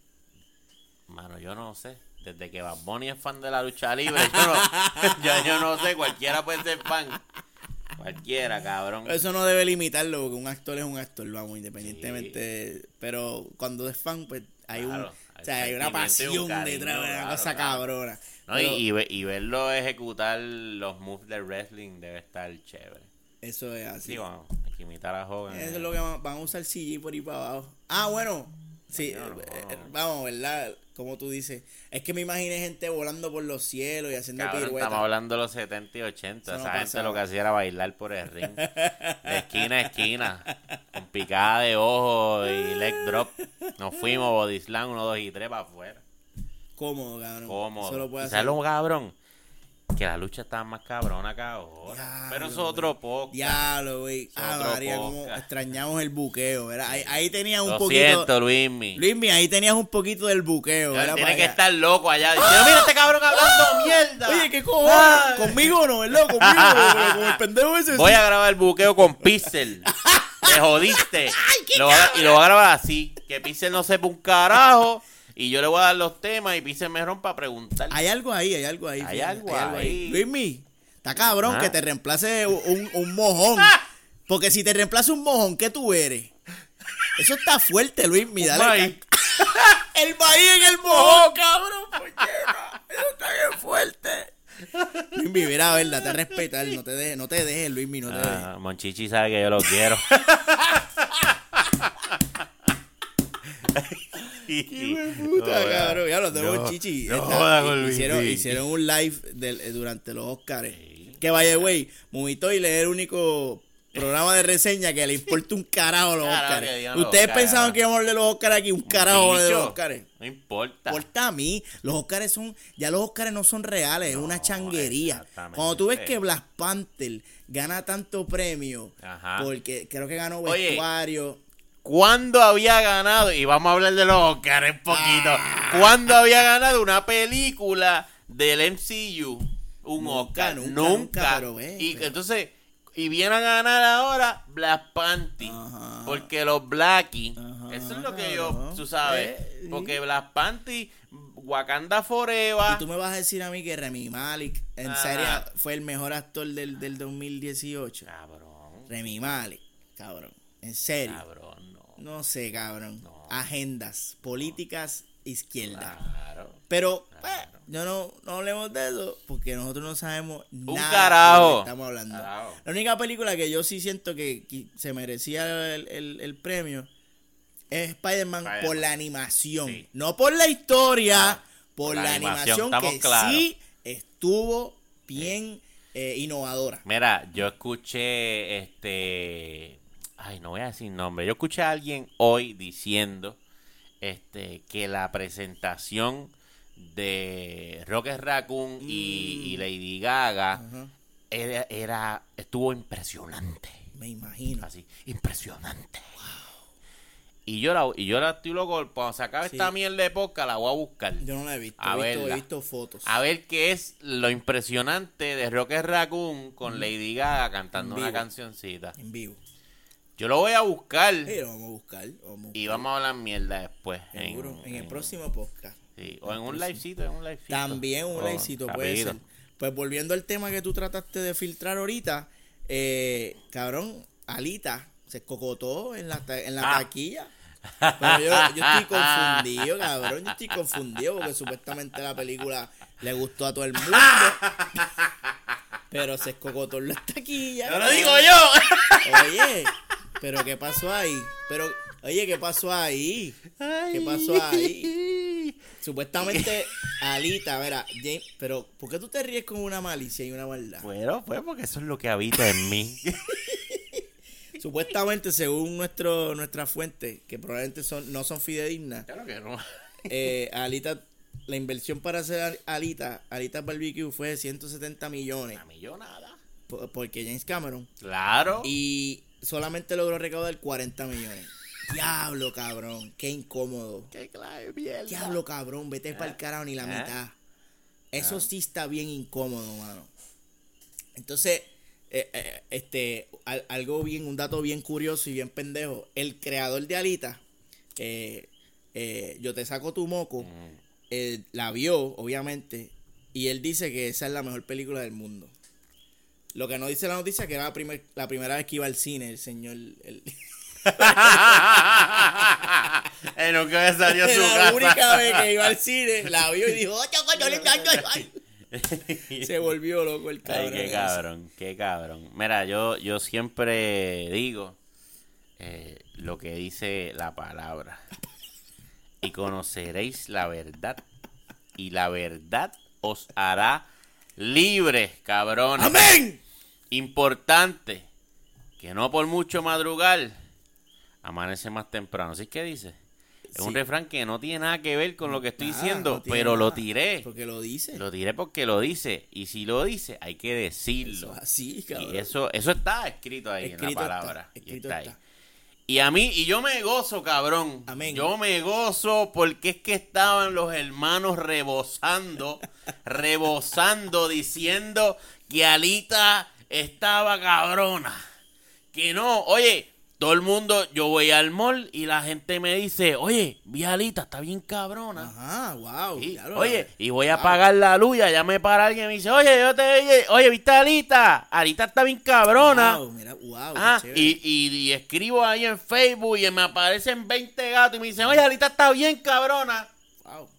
Mano, yo no sé. Desde que Bad Bunny es fan de la lucha libre, yo no, yo, yo no sé, cualquiera puede ser fan. Cualquiera, cabrón. Eso no debe limitarlo, porque un actor es un actor, vamos, independientemente. Sí. Pero cuando es fan, pues hay claro, un, o sea, hay una pasión un cariño, detrás de una claro, cosa claro. cabrona. No, pero, y, y, y verlo ejecutar los moves del wrestling debe estar chévere. Eso es así. Sí, vamos, hay que imitar a Hogan. Eso es lo que van, van a usar C G por ahí para abajo. Ah, bueno, sí, no, no, eh, no. vamos, ¿verdad? Como tú dices, es que me imaginé gente volando por los cielos y haciendo Cabrón, piruetas. Estamos hablando de los setenta y ochenta. Esa no gente lo que hacía era bailar por el ring. De esquina a esquina. Con picada de ojo y leg drop. Nos fuimos, body slam, uno, dos y tres para afuera. Cómodo, cabrón. Cómodo. Eso lo puede ¿Y hacer. ¿Sabes lo cabrón? Que la lucha estaba más cabrona que ahora. Diablo, pero eso es otro podcast. Diablo, güey. Ah, María, como extrañamos el buqueo, ¿verdad? Ahí, ahí tenías un lo poquito. Lo siento, Luismi. Luismi, ahí tenías un poquito del buqueo, ¿verdad? Tiene que estar loco allá diciendo, mira este cabrón hablando mierda. Oye, ¿qué cojones? Ah. Conmigo no, ¿verdad? Conmigo, con el pendejo ese. Voy a grabar el buqueo con Pixel. Te jodiste. Ay, lo a, y lo voy a grabar así. Que Pixel no sepa un carajo. Y yo le voy a dar los temas y Pixel me rompa a preguntar. Hay algo ahí, hay algo ahí. Hay, algo, hay algo ahí. ahí. Luismi, está cabrón ¿Ah? que te reemplace un, un mojón. Porque si te reemplaza un mojón, ¿qué tú eres? Eso está fuerte, Luismi. Dale. Maíz. El maíz en el mojón, cabrón. ¿Por qué no? Eso está bien fuerte. Luismi, mira, a ver, date a respetar. No te dejes, no te dejes, Luismi, no te dejes. Ah, Monchichi sabe que yo lo quiero. ¡Qué puta, no, cabrón! Ya lo tengo no, Chichi. No joda con hicieron, hicieron un live del, durante los Oscars. Sí. Que vaya, güey, Movitoil es el único programa de reseña que le importa un carajo a los Oscars. Ustedes Oscar. pensaban que íbamos a hablar de los Oscars aquí, un carajo de los Oscars. No importa. Importa a mí. Los Oscars son, ya los Oscars no son reales, no, es una changuería. Cuando tú ves que Black Panther gana tanto premio, Ajá. porque creo que ganó vestuario. Oye, ¿cuándo había ganado? Y vamos a hablar de los Oscars un poquito. Ah. ¿Cuándo había ganado una película del M C U un nunca, Oscar? Nunca. nunca. nunca pero ve, y pero... entonces, y vienen a ganar ahora Black Panther. Ajá. Porque los Blackie, Ajá, eso es lo que yo, tú sabes. Eh, porque Black Panther, Wakanda Forever. Y tú me vas a decir a mí que Rami Malek, en Ajá. serio, fue el mejor actor del, del dos mil dieciocho. Cabrón. Rami Malek, cabrón. En serio. Cabrón. No sé, cabrón. No. Agendas políticas izquierda. Claro. Pero claro. Eh, yo no, no hablemos de eso porque nosotros no sabemos Un nada carajo. de lo que estamos hablando. Carajo. La única película que yo sí siento que, que se merecía el, el, el premio es Spider-Man Spider por la animación. Sí. No por la historia, ah, por, por la, la animación, animación que claro. sí estuvo bien sí. eh, innovadora. Mira, yo escuché este... Ay, no voy a decir nombre. Yo escuché a alguien hoy diciendo este que la presentación de Rocket Raccoon mm. y, y Lady Gaga uh-huh. era, era estuvo impresionante. Me imagino. Así, impresionante. Wow. Y yo la y yo la estoy loco, cuando se acabe sí. esta mierda de podcast la voy a buscar. Yo no la he visto, a he, visto he visto fotos. A ver qué es lo impresionante de Rocket Raccoon con mm. Lady Gaga cantando una cancioncita. En vivo. Yo lo voy a buscar. Sí, lo vamos a buscar, vamos a buscar. Y vamos a hablar mierda después. Seguro, en, en el en, próximo podcast. Sí, o en un livecito, en un livecito. También un oh, livecito puede ser. Pues volviendo al tema que tú trataste de filtrar ahorita, eh, cabrón, Alita se cocotó en la, en la ah. taquilla. Pero yo, yo estoy confundido, cabrón. Yo estoy confundido porque supuestamente la película le gustó a todo el mundo. Pero se escogotó en las taquillas. ¡No lo digo yo! Oye, pero ¿qué pasó ahí? Pero, oye, ¿qué pasó ahí? ¿Qué pasó ahí? Supuestamente, Alita, mira, James, pero ¿por qué tú te ríes con una malicia y una maldad? Bueno, pues porque eso es lo que habita en mí. Supuestamente, según nuestro nuestra fuente, que probablemente son no son fidedignas, Claro que no. eh, Alita, la inversión para hacer Alita, Alita Barbecue fue de ciento setenta millones, Una millonada. po- porque James Cameron, Claro. y solamente logró recaudar cuarenta millones. Diablo, cabrón, qué incómodo. Qué clave, mierda. Diablo, cabrón, vete para el carajo ni la ¿Eh? mitad. Eso sí está bien incómodo, mano. Entonces, eh, eh, este, al- algo bien, un dato bien curioso y bien pendejo. El creador de Alita, eh, eh, Yo te saco tu moco, Mm. eh, la vio, obviamente, y él dice que esa es la mejor película del mundo. Lo que no dice la noticia que era la, primer- la primera vez que iba al cine, el señor... El, Eh, nunca me salió su la casa. única vez que iba al cine, la vio y dijo, "Oh, choco, yo le- ay, ay, ay". Se volvió loco el cabrón. Ay, qué ese. cabrón, qué cabrón. Mira, yo, yo siempre digo eh, lo que dice la palabra. Y conoceréis la verdad. Y la verdad os hará libres, cabrones. ¡Amén! Importante, que no por mucho madrugar, amanece más temprano. ¿Sí qué dice? Es Sí. un refrán que no tiene nada que ver con lo que estoy Nada, diciendo, no tiene pero lo nada, tiré. Porque lo dice. Lo diré porque lo dice. Y si lo dice, hay que Eso decirlo. es así, cabrón. Y eso, eso está escrito ahí Escrito en la palabra. está, Y escrito está ahí. está. Y a mí, y yo me gozo, cabrón. Amén. Yo me gozo porque es que estaban los hermanos rebosando, rebosando, diciendo que Alita estaba cabrona. Que no, oye, todo el mundo, yo voy al mall y la gente me dice, oye, vi a Alita, está bien cabrona. Ajá, wow. Y, claro, oye, y voy a wow. apagar la luz y allá me para alguien y me dice, oye, yo te oye, oye, ¿viste a Alita? Alita está bien cabrona. Wow, mira, wow, qué Ah, chévere. y, y, y escribo ahí en Facebook y me aparecen veinte gatos y me dicen, oye, Alita está bien cabrona. Wow.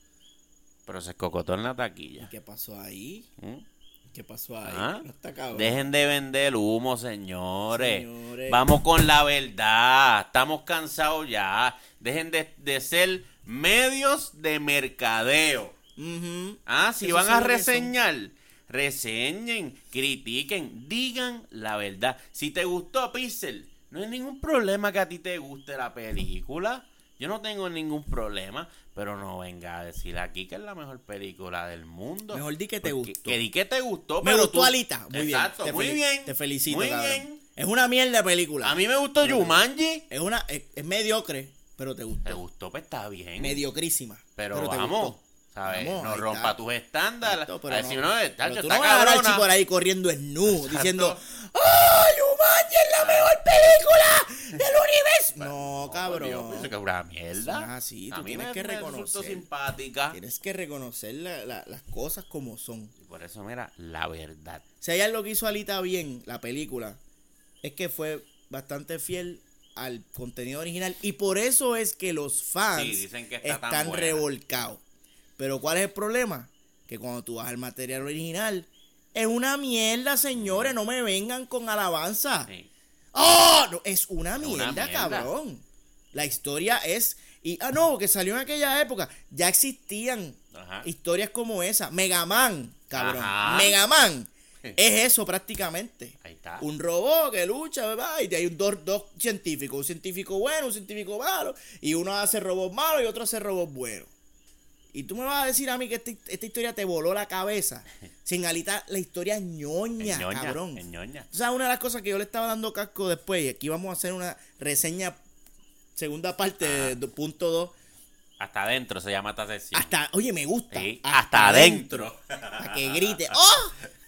Pero se escocotó en la taquilla. ¿Y qué pasó ahí? ¿Mm? ¿Qué pasó ahí? Ah, No está cabrón. Dejen de vender humo, señores. Señores. Vamos con la verdad. Estamos cansados ya. Dejen de, de ser medios de mercadeo. Ujú. Ah, si Eso van son a lo que son. reseñar, reseñen, critiquen, digan la verdad. Si te gustó Pixel, no hay ningún problema que a ti te guste la película. Yo no tengo ningún problema, pero no venga a decir aquí que es la mejor película del mundo. Mejor di que te Porque- gustó. Que di que te gustó, Me pero gustó tú- Alita. Muy Exacto, bien. Te muy fel- bien. Te felicito, Muy cabrón. bien. Es una mierda de película. A mí me gustó Pero- Jumanji. Es una es, es mediocre, pero te gustó. Te gustó, pues está bien. Mediocrísima. Pero, te vamos, gustó. ¿sabes? Vamos, no ahí rompa está. tus estándares. Exacto, A pero decir, no, no, pero tacho, tú está no vas a ver a cabrona. Archie por ahí corriendo snu, Exacto. diciendo ¡Ah, Jumanji es la mejor película del universo! No, cabrón. Yo pienso que es una mierda. Ah, sí, A tú mí tienes me, que me resultó reconocer. simpática. Tienes que reconocer la- la- las cosas como son. Y por eso, mira, la verdad. Si hay algo que hizo Alita bien, la película, es que fue bastante fiel al contenido original. Y por eso es que los fans Sí, dicen que está tan están buena. revolcados. Pero ¿cuál es el problema? Que cuando tú vas al material original, es una mierda, señores. No me vengan con alabanza. Sí. ¡Oh! No, es una Es mierda, una mierda. cabrón. La historia es... Y, ah, no, que salió en aquella época. Ya existían Ajá. historias como esa. Megaman, cabrón. Ajá. Megaman. Es eso prácticamente. Ahí está. Un robot que lucha, ¿verdad? Y hay un, dos, dos científicos. Un científico bueno, un científico malo. Y uno hace robots malos y otro hace robots buenos. Y tú me vas a decir a mí que este- esta historia te voló la cabeza. Sin Alita, la historia es ñoña, Es ñoña, cabrón. es ñoña. O sea, una de las cosas que yo le estaba dando casco después, y aquí vamos a hacer una reseña, segunda parte, de, de punto dos. Hasta adentro se llama esta sección. Hasta, oye, me gusta. Sí, hasta adentro. Para que grite. ¡Oh!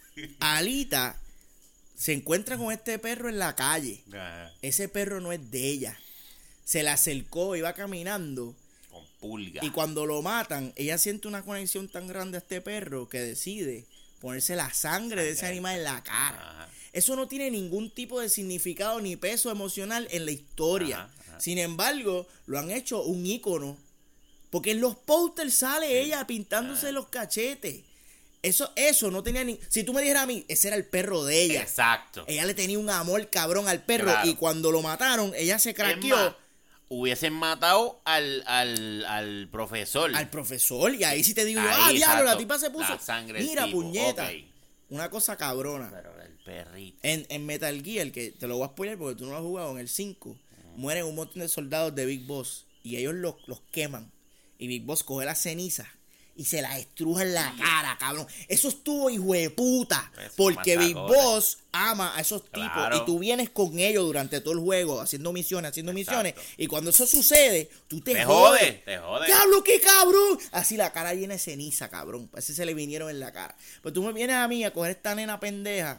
Alita se encuentra con este perro en la calle. Ajá. Ese perro no es de ella. Se le acercó, iba caminando. Con pulga. Y cuando lo matan, ella siente una conexión tan grande a este perro que decide ponerse la sangre de ese animal en la cara. Ajá. Eso no tiene ningún tipo de significado ni peso emocional en la historia. Ajá, ajá. Sin embargo, lo han hecho un ícono. Porque en los pósters sale ella pintándose Ajá. los cachetes. Eso, eso no tenía ni... Si tú me dijeras a mí, ese era el perro de ella. Exacto. Ella le tenía un amor cabrón al perro. Claro. Y cuando lo mataron, ella se Es craqueó más, hubiesen matado al, al, al profesor. al profesor. Y ahí sí te digo, Ahí, ah, diablo, la exacto. tipa se puso. La sangre del Mira, tipo, puñeta. ok. Una cosa cabrona. Pero el perrito. En, en Metal Gear, que te lo voy a spoiler porque tú no lo has jugado, en el cinco, mueren un montón de soldados de Big Boss. Y ellos los, los queman. Y Big Boss coge las cenizas y se las estruja en la cara, cabrón. Eso estuvo hijo de puta. Eso Porque mata Big goles. Boss ama a esos Claro. tipos. Y tú vienes con ellos durante todo el juego, haciendo misiones, haciendo Exacto. misiones. Y cuando eso sucede, tú te, Te jodes. jode, te jode. ¡Diablo, qué cabrón! Así la cara llena de ceniza, cabrón. Así se le vinieron en la cara. Pues tú me vienes a mí a coger esta nena pendeja.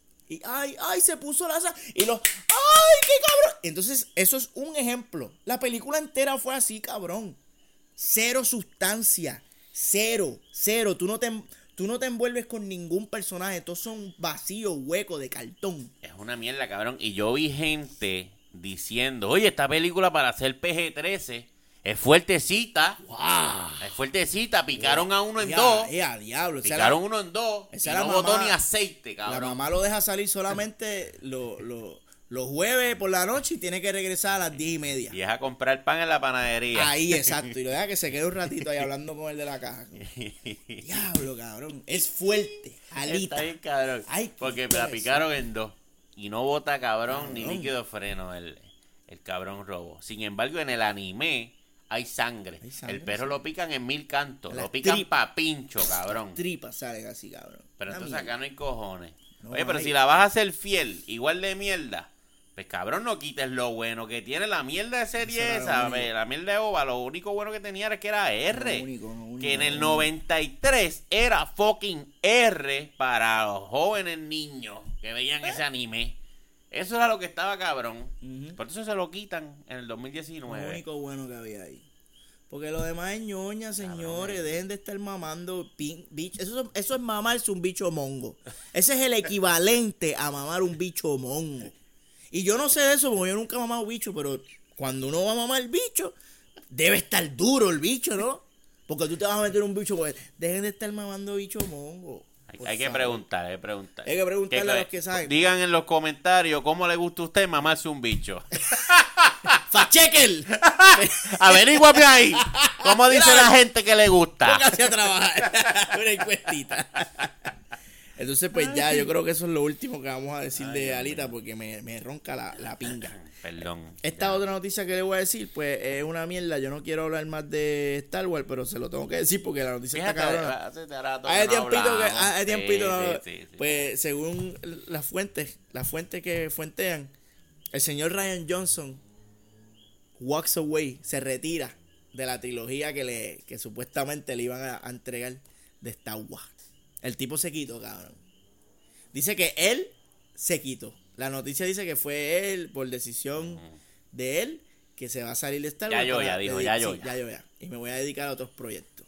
Y ay, ay, se puso la sa- y los ay, qué cabrón. Entonces, eso es un ejemplo. La película entera fue así, cabrón. Cero sustancia, cero, cero. Tú no te tú no te envuelves con ningún personaje, todos son vacíos, huecos de cartón. Es una mierda, cabrón. Y yo vi gente diciendo, oye, esta película para hacer P G trece es fuertecita. ¡Wow! Es fuertecita. Picaron a uno en Ya, dos. ya, diablo. Esa Picaron la- uno en dos. esa Y la no botó mamá- ni aceite, La cabrón. mamá lo deja salir solamente lo- lo- los jueves por la noche y tiene que regresar a las diez y media. Y es a comprar pan en la panadería. Ahí, exacto. Y lo deja que se quede un ratito ahí hablando con el de la caja. Diablo, cabrón. Es fuerte. Alita. Está bien, cabrón. Ay, Porque hijo la de picaron en dos. Y no bota, cabrón, Cabrón. ni líquido de freno el, el cabrón robo. Sin embargo, en el anime hay sangre. Hay sangre, El perro sí. lo pican en mil cantos. Las Lo pican tripas. pa' pincho, cabrón. Tripas salen así, cabrón. Pero Una entonces mierda. acá no hay cojones. No Oye, pero hay. si la vas a hacer fiel, igual de mierda, pues cabrón, no quites lo bueno que tiene la mierda de serie Eso era lo esa. único. ve, La mierda de OVA, lo único bueno que tenía era que era R. Lo único, lo único, que en lo el único. noventa y tres era fucking R para los jóvenes niños que veían ese anime. Eso era lo que estaba cabrón. Ujú. Por eso se lo quitan en el dos mil Lo diecinueve. único bueno que había ahí. Porque lo demás es ñoña, señores. Cabrón. Dejen de estar mamando pin, bicho. Eso, eso es mamarse un bicho mongo. Ese es el equivalente a mamar un bicho mongo. Y yo no sé de eso porque yo nunca he mamado bicho, pero cuando uno va a mamar el bicho, debe estar duro el bicho, ¿no? Porque tú te vas a meter un bicho, pues dejen de estar mamando bicho mongo. Hay, por hay que favor. preguntar, hay que preguntar. Hay que preguntarle Que- a los que saben. Digan en los comentarios cómo le gusta a usted mamarse un bicho. ¡Fachekel! Averíguame ahí. ¿Cómo dice Mira, la gente que le gusta? Póngase a trabajar. Una encuestita. Entonces, pues ya, yo creo que eso es lo último que vamos a decir Ay, de Dios Alita mío. porque me, me ronca la, la pinga. Perdón. Esta Ya. otra noticia que le voy a decir, pues es una mierda. Yo no quiero hablar más de Star Wars, pero se lo tengo que decir porque la noticia Fíjate, está cabrona. hace rato Hace que no tiempito que, hablamos. hace tiempito Sí, no- sí, sí, sí. Pues según las fuentes, las fuentes que fuentean, el señor Ryan Johnson walks away, se retira de la trilogía que le que supuestamente le iban a, a entregar de Star Wars. El tipo se quitó, cabrón. Dice que él se quitó. La noticia dice que fue él, por decisión de él, que se va a salir de Star Ya Wars. yo, para ya dijo, dedi- ya yo, sí, ya. ya yo, ya. Y me voy a dedicar a otros proyectos.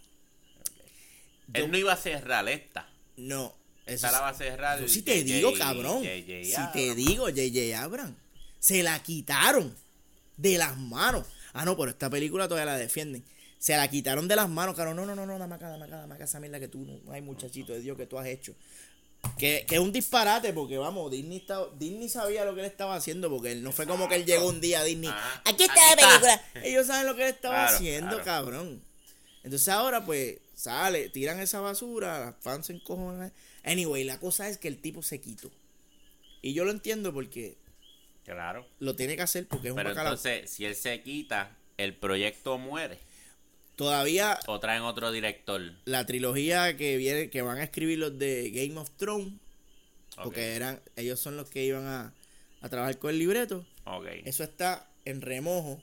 Yo- Él no iba a cerrar esta. no. Eso Esta la va a cerrar. Yo el sí te J J digo, cabrón. J J Si te Abrams. digo, J J Abrams. Se la quitaron de las manos. Ah, no, pero esta película todavía la defienden. Se la quitaron de las manos, cabrón. No, no, no, no, dame acá, dame acá, dame acá esa mierda que tú, no hay muchachito de Dios que tú has hecho. Que, que es un disparate porque, vamos, Disney, está- Disney sabía lo que él estaba haciendo porque él no fue como que él llegó un día a Disney. Ajá. Aquí está Aquí la está. película. Ellos saben lo que él estaba Claro, haciendo, claro. cabrón. Entonces ahora, pues, sale, tiran esa basura, las fans se encojonan. Anyway, la cosa es que el tipo se quitó. Y yo lo entiendo porque Claro. lo tiene que hacer porque es un Pero bacalao. entonces, si él se quita, el proyecto muere. Todavía O traen otro director. la trilogía que viene, que van a escribir los de Game of Thrones, Ok. porque eran, ellos son los que iban a, a trabajar con el libreto. Ok. Eso está en remojo.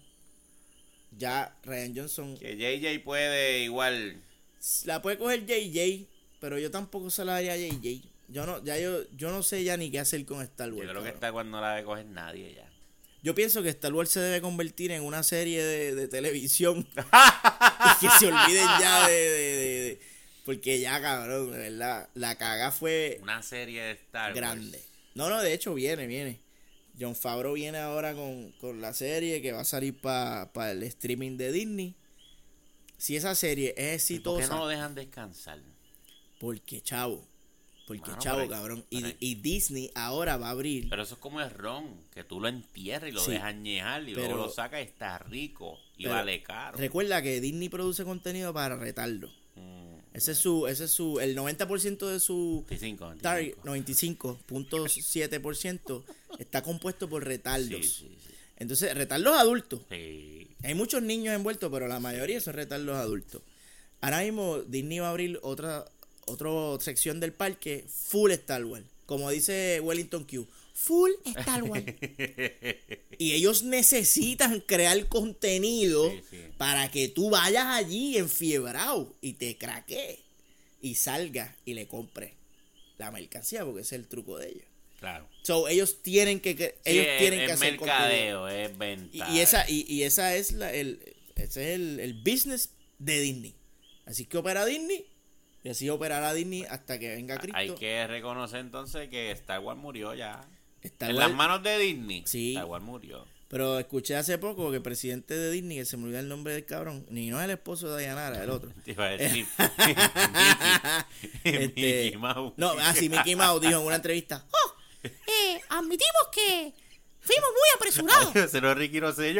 Ya Ryan Johnson Que J J puede igual. la puede coger J J, pero yo tampoco se la daría a J J. Yo no, ya yo, yo no sé ya ni qué hacer con Star Yo Wars. creo que cabrón. está cuando la debe coger nadie ya. Yo pienso que Star Wars se debe convertir en una serie de, de televisión y que se olviden ya de, de- de- de- porque ya, cabrón, de verdad, la caga fue Una serie de Star Wars. grande. No, no, de hecho viene, viene. John Favreau viene ahora con, con la serie que va a salir para el streaming de Disney. Si esa serie es ¿Y por qué exitosa, no lo dejan descansar? Porque chavo. Porque Mano, chavo, pero- cabrón. pero- Y, y Disney ahora va a abrir. Pero eso es como el ron, que tú lo entierras y lo Sí, dejas añejar y pero- luego lo sacas y está rico y pero vale caro. Recuerda que Disney produce contenido para retardo. Mm, Ese es su, ese es su, el noventa por ciento de su veinticinco, target, veinticinco. noventa y cinco punto siete por ciento está compuesto por retardos. Sí, sí, sí. Entonces, retardos adultos. Sí. Hay muchos niños envueltos, pero la mayoría son retardos adultos. Ahora mismo Disney va a abrir otra otra sección del parque full Star Wars. Como dice Wellington Q, full Star Wars. Y ellos necesitan crear contenido Sí, sí. para que tú vayas allí enfiebrado y te craquees y salgas y le compres la mercancía, porque ese es el truco de ellos. Claro. So, ellos tienen que, que- Sí, ellos es- tienen es que hacer contenido. mercadeo, es venta. Y, y esa y, y esa es la el ese es el, el business de Disney. Así que opera Disney y así operará Disney hasta que venga Cristo. Hay que reconocer entonces que Star Wars murió ya. Star en Wars- las manos de Disney. Sí. Star Wars murió. Pero escuché hace poco que el presidente de Disney, que se me olvidó el nombre del cabrón, ni no es el esposo de Dayanara, el otro. Te iba a decir. Mickey. Este, Mickey Mouse. No, así Mickey Mouse dijo en una entrevista, oh, eh, admitimos que fuimos muy apresurados. Ese no es Ricky Rosselló.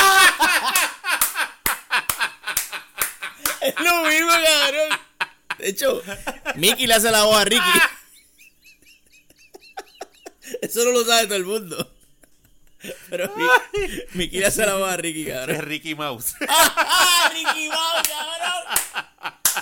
Es lo mismo, cabrón. De hecho, Mickey le hace la voz a Ricky. Eso no lo sabe todo el mundo. Pero Mickey, Mickey le hace la voz a Ricky, Es cabrón. Ricky Mouse. ¡Ah, Ricky Mouse, cabrón!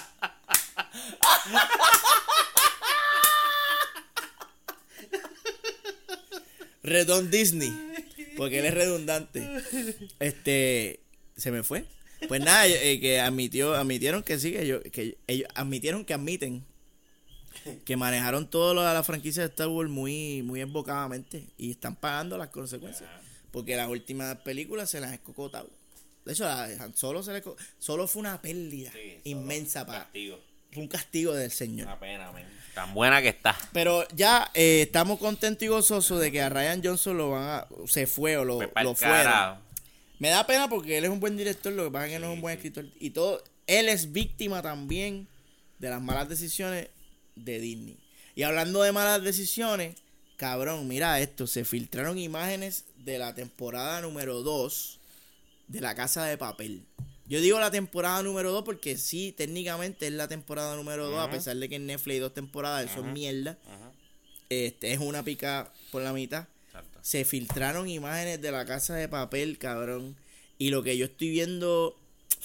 Redon Disney. Porque él es redundante. Este. Se me fue. Pues nada, eh, que admitió, admitieron que sí, que ellos, que ellos admitieron que admiten que manejaron todo lo de la franquicia de Star Wars muy, muy embocadamente y están pagando las consecuencias. Porque las últimas películas se las escocotado. De hecho, la de Han Solo, se le co- solo fue una pérdida Sí, inmensa solo para castigo. un castigo del Señor. Una pena, men. Tan buena que está. Pero ya eh, estamos contentos y gozosos de que a Ryan Johnson lo van a, se fue o lo, Pues pa'l lo fueron. carajo. Me da pena porque él es un buen director, lo que pasa es que no es un buen escritor. Y todo, él es víctima también de las malas decisiones de Disney. Y hablando de malas decisiones, cabrón, mira esto, se filtraron imágenes de la temporada número dos de La Casa de Papel. Yo digo la temporada número dos porque sí, técnicamente es la temporada número dos, a pesar de que en Netflix hay dos temporadas, eso es mierda. Ajá. Este es una pica por la mitad. Exacto. Se filtraron imágenes de La Casa de Papel, cabrón. Y lo que yo estoy viendo,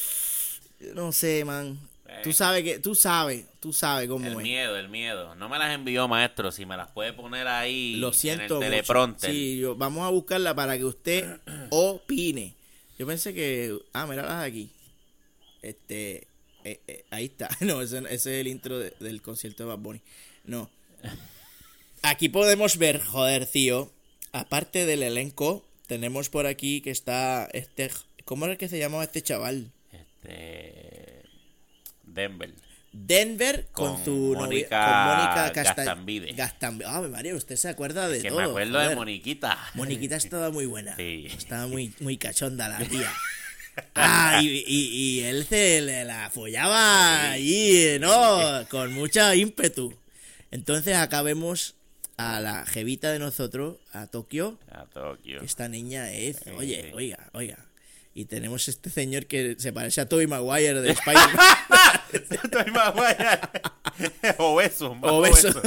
no sé, man. Eh. Tú sabes que, tú sabes, tú sabes cómo El es. miedo, el miedo. No me las envió, maestro. Si me las puede poner ahí Lo siento en el mucho. teleprompter. Sí, yo, vamos a buscarla para que usted opine. Yo pensé que, ah, míralas aquí. Este, eh, eh, ahí está. No, ese, ese es el intro de- del concierto de Bad Bunny. No. Aquí podemos ver, joder, tío. Aparte del elenco, tenemos por aquí que está este, ¿cómo es que se llamaba este chaval? Este. Denver. Denver con, Con su novia, Mónica con Mónica Casta- Gastambide. Gastambide. Ah, María, usted se acuerda de Que todo. me acuerdo de joder. Moniquita. Moniquita estaba muy buena. Sí. Estaba muy, muy cachonda la tía. Ah, y, y, y él se le la follaba allí, ¿no? Con mucha ímpetu. Entonces acá vemos a la jevita de nosotros, a Tokio. A Tokio. Esta niña es, Sí, oye, sí. oiga, oiga. Y tenemos este señor que se parece a Tobey Maguire de Spider-Man. Estoy más guaya. Obeso. más Obeso. obeso.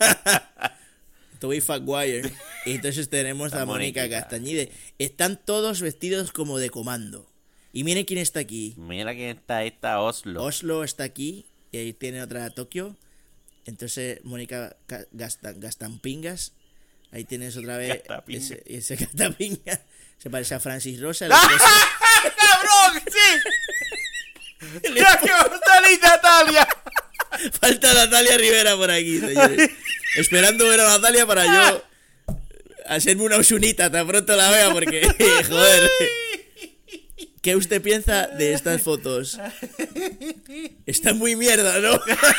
Tobey Maguire. Y entonces tenemos La a Mónica Moniquita. Castañide. Están todos vestidos como de comando. Y miren quién está aquí. Mira quién está esta Oslo. Oslo está aquí. Y ahí tiene otra Tokio. Entonces Mónica Ca- Gasta- Gastampingas. Ahí tienes otra vez. Gastapinga. Ese, ese Gastapinga. Se parece a Francis Rosa. el esposo. ¡Cabrón! ¡Sí! ¡Mira que Natalia y Natalia! Falta Natalia Rivera por aquí, señores. Esperando ver a Natalia para yo hacerme una osunita tan pronto la vea, porque, joder. ¿Qué usted piensa de estas fotos? Está muy mierda, ¿no?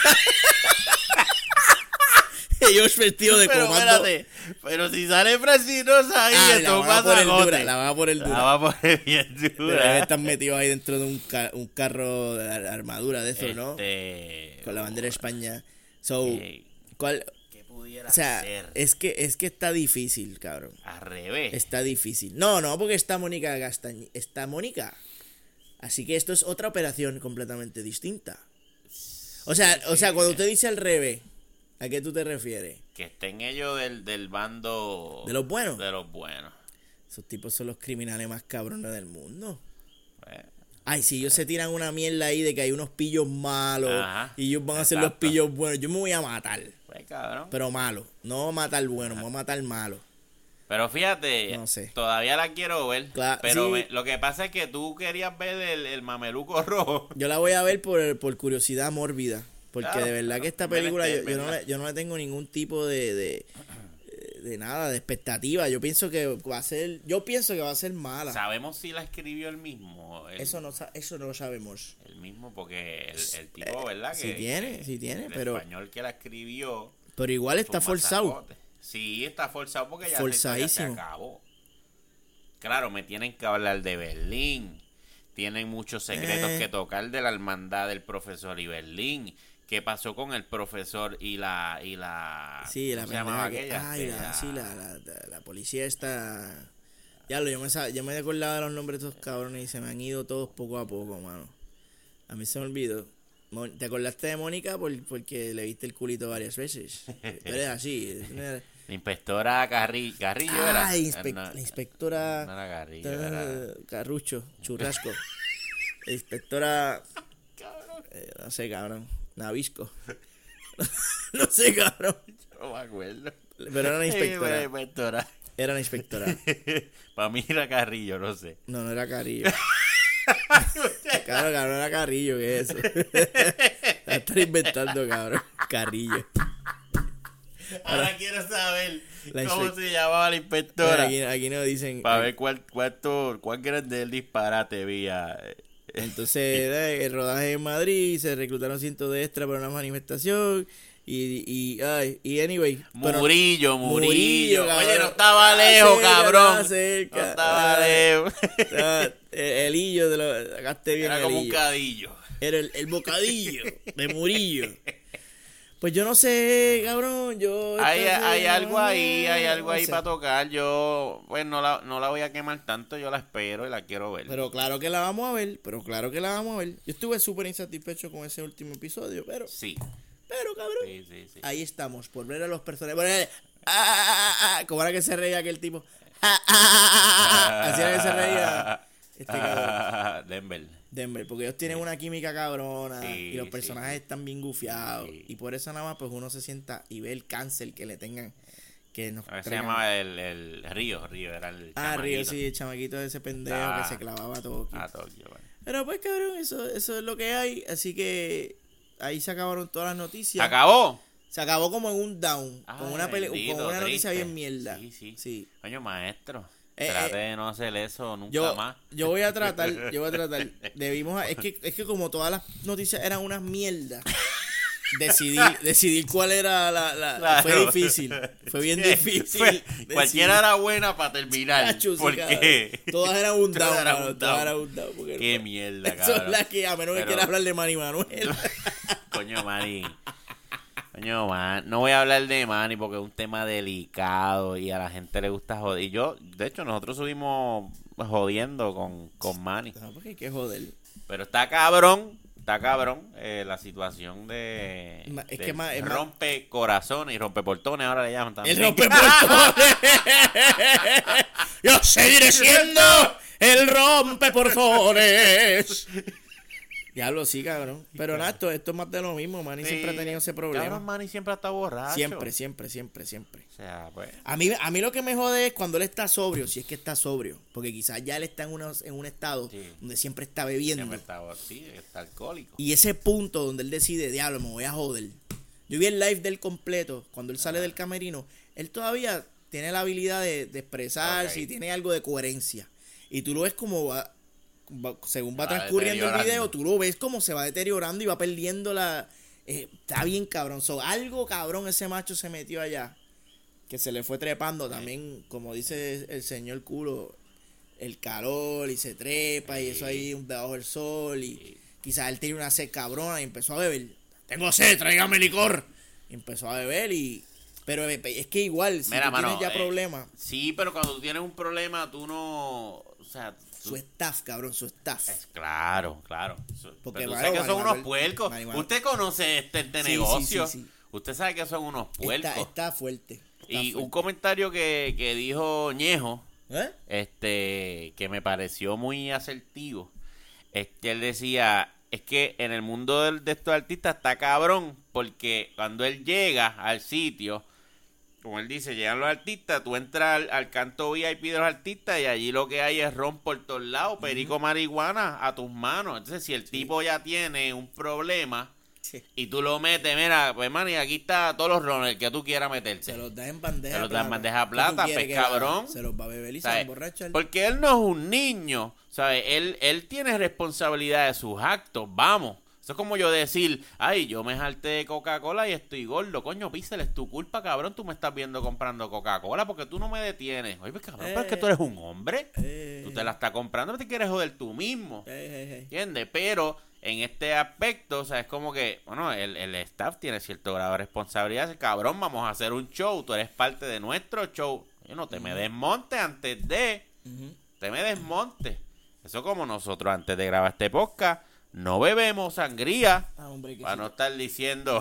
Ellos vestidos de Pero comando. espérate, pero si sale Francinosa ahí, Ah, la esto van a pasa poner gote. dura, la van a poner La dura. va a poner bien Pero dura. están metidos ahí dentro de un, ca- un carro de ar- armadura de eso, ¿no? Este... Con la bandera de España. So, Eh, ¿cuál? ¿Qué pudiera O sea, ser? es que, es que está difícil, cabrón. Al revés. Está difícil. No, no, porque está Mónica Gastañ... Está Mónica. Así que esto es otra operación completamente distinta. O sea, o sea, cuando usted dice al revés, ¿a qué tú te refieres? Que estén ellos del, del bando... ¿De los buenos? De los buenos. Esos tipos son los criminales más cabrones del mundo. Pues, Ay, si ellos se tiran una mierda ahí de que hay unos pillos malos Ajá, y ellos van a ser los exacto. pillos buenos, yo me voy a matar. pues, cabrón. Pero malo. No matar bueno, me voy a matar malo. Pero fíjate, No sé. todavía la quiero ver. Claro, pero sí. me- lo que pasa es que tú querías ver el, el mameluco rojo. Yo la voy a ver por, por curiosidad mórbida. Porque Claro, de verdad claro. que esta Ver película este, yo, yo no ¿verdad? le, yo no le tengo ningún tipo de, de, de nada, de expectativa. Yo pienso que va a ser, yo pienso que va a ser mala. ¿Sabemos si la escribió el mismo? El, Eso no sa- eso no lo sabemos. El mismo, porque el, el tipo, ¿verdad? sí Que, tiene, que sí tiene, el pero- español que la escribió... Pero igual está fue un forzado. masacote. Sí, está forzado porque ya, se, ya se Forzadísimo. acabó. Claro, me tienen que hablar de Berlín. Tienen muchos secretos Eh. que tocar de la hermandad del profesor y Berlín. ¿Qué pasó con el profesor y la... Y la Sí, la ¿cómo se llamaba pendeja que- aquella? ay, Este, la, la- sí, la, la, la- la policía está... Ya lo, yo me, sa- yo me he acordado de los nombres de estos cabrones y se me han ido todos poco a poco, mano. A mí se me olvidó. Mon- ¿Te acordaste de Mónica por, porque le viste el culito varias veces? Pero es así. es una- La inspectora Carri- Carrillo era. Ay, inspe- No, la inspectora... no era Carrillo, era... eh, Carrucho, churrasco. La inspectora... eh, no sé, cabrón. Navisco. No sé, cabrón. No me acuerdo. Pero era una inspectora. Eh, inspectora. Era una inspectora. Para mí era Carrillo, no sé. No, no era Carrillo. Claro, cabrón, era Carrillo, ¿qué es eso? La están inventando, cabrón. Carrillo. Ahora quiero saber La cómo inspec- se llamaba la Pero inspectora. aquí, aquí nos dicen... Para ver cuál, cuánto, cuán grande el disparate había. Entonces, eh, el rodaje en Madrid, se reclutaron cientos de extras para una manifestación. Y, y, ay, y anyway. pero- Murillo, Murillo. Murillo, cabrón. Oye, no estaba Estaba lejos, cerca, cabrón. estaba cerca. No estaba Ay. lejos. Ah, el, el hillo de lo sacaste bien. Era el como un hillo. cadillo. Era el, el bocadillo de Murillo. Pues yo no sé, cabrón. Yo. Hay, esta hay sí, algo no, ahí, hay algo no ahí sé. para tocar. Yo, pues no la, no la voy a quemar tanto, yo la espero y la quiero ver. Pero claro que la vamos a ver. Pero claro que la vamos a ver. Yo estuve súper insatisfecho con ese último episodio. Pero, Sí, pero cabrón. sí, sí, sí. Ahí estamos, por ver a los personajes. Por ver- ah, ah, ah, ah, como era que se reía aquel tipo. Ah, ah, ah, ah, ah. Así era que se reía este cabrón. Denver. Denver, porque ellos tienen una química cabrona Sí, y los sí, personajes sí. están bien gufiados. Sí. Y por eso nada más pues uno se sienta y ve el cáncer que le tengan. Que nos A ver, se traigan. llamaba el, el Río, Río era el Ah, Río, chamaquito. sí, el chamaquito de ese pendejo Ah. que se clavaba todo. A Tokio, bueno. Pero pues cabrón, eso, eso es lo que hay. Así que ahí se acabaron todas las ¿Se noticias. acabó? Se acabó como en un down, Ay, con una pele- bendito, con una noticia triste. bien mierda. Sí, sí. Sí. Coño, maestro, Eh, trate eh, de no hacer eso nunca Yo, más. yo voy a tratar, yo voy a tratar. Debimos, a- es que, es que como todas las noticias eran unas mierdas, decidir, decidir cuál era la, la Claro. fue difícil, fue bien difícil. Fue- decidir. cualquiera era buena para terminar. Cacho, sí, ¿Por cabrón. qué? Todas eran un Todas down, eran mano, un todas down. eran un down, porque Qué no- mierda, Son cabrón. las que, a menos que Pero- quiera hablar de Manny Manuel. Coño, Manny. Coño, man. No voy a hablar de Manny porque es un tema delicado y a la gente le gusta joder. Y yo, de hecho, nosotros subimos jodiendo con, con Manny. No, porque hay que joder. Pero está cabrón, está cabrón eh, la situación de, Ma- es de que ma- es ma- rompe corazones y rompe portones, ahora le llaman también. El rompeportones. Yo seguiré siendo el rompeportones. Diablo, sí, cabrón. Pero nada, esto, esto es más de lo mismo. Manny Sí. siempre ha tenido ese problema. Cabrón, Manny siempre está borracho. Siempre, siempre, siempre, siempre. O sea, pues. A mí, a mí lo que me jode es cuando él está sobrio, si es que está sobrio. Porque quizás ya él está en, unos, en un estado Sí. donde siempre está bebiendo. Siempre está, sí, está alcohólico. Y ese punto donde él decide, diablo, me voy a joder. Yo vi el live del completo, cuando él sale del camerino, él todavía tiene la habilidad de, de expresarse Ok. y tiene algo de coherencia. Y tú lo ves como va, va- según va, Va transcurriendo el deteriorando. video, tú lo ves como se va deteriorando y va perdiendo la... eh, está bien cabrón. So, algo cabrón ese macho se metió allá, que se le fue trepando también, como dice el señor culo, el calor y se trepa y eso ahí debajo del sol y quizás él tenía una sed cabrona y empezó a beber. Tengo sed, tráigame licor. Empezó a beber y... Pero es que igual, si Mira, tú mano, tienes ya eh, problemas... Sí, pero cuando tú tienes un problema, tú no... O sea... Tú, su staff, cabrón, su staff. es, claro, claro. Porque, pero tú mano, sabes que son Manuel, unos puercos. Manuel, Usted conoce este, este Sí, negocio. sí, sí, sí. Usted sabe que son unos puercos. Está, está fuerte. está y fuerte. un comentario que, que dijo Ñejo, ¿Eh? este, que me pareció muy asertivo, es que él decía, es que en el mundo de, de estos artistas está cabrón, porque cuando él llega al sitio, como él dice, llegan los artistas, tú entras al, al canto V I P de los artistas y allí lo que hay es ron por todos lados, perico, marihuana a tus manos. Entonces, si el Sí. tipo ya tiene un problema Sí. y tú lo metes, mira, pues man, y aquí está todos los rones que tú quieras meterte. Se los das en bandeja Se los das en bandeja ¿Qué tú plata, quieres pues, que haga? cabrón. Se los va a beber y se va a ¿Sabes? emborrachar. Porque él no es un niño, ¿sabes? Él, él tiene responsabilidad de sus actos, vamos. Eso es como yo decir, ay, yo me jalté de Coca-Cola y estoy gordo. Coño, Pícel, es tu culpa, cabrón. Tú me estás viendo comprando Coca-Cola porque tú no me detienes. Oye, pues, cabrón, pero es que tú eres un hombre. Eh, Tú te la estás comprando, pero te quieres joder tú mismo. eh, eh, eh. ¿Entiendes? Pero en este aspecto, o sea, es como que, bueno, el, el staff tiene cierto grado de responsabilidad. Dice, cabrón, vamos a hacer un show. Tú eres parte de nuestro show. Yo no te me desmontes antes de... Ujú. Te me desmontes. Eso como nosotros antes de grabar este podcast, no bebemos sangría. Ah, hombre, que Para sí. no estar diciendo...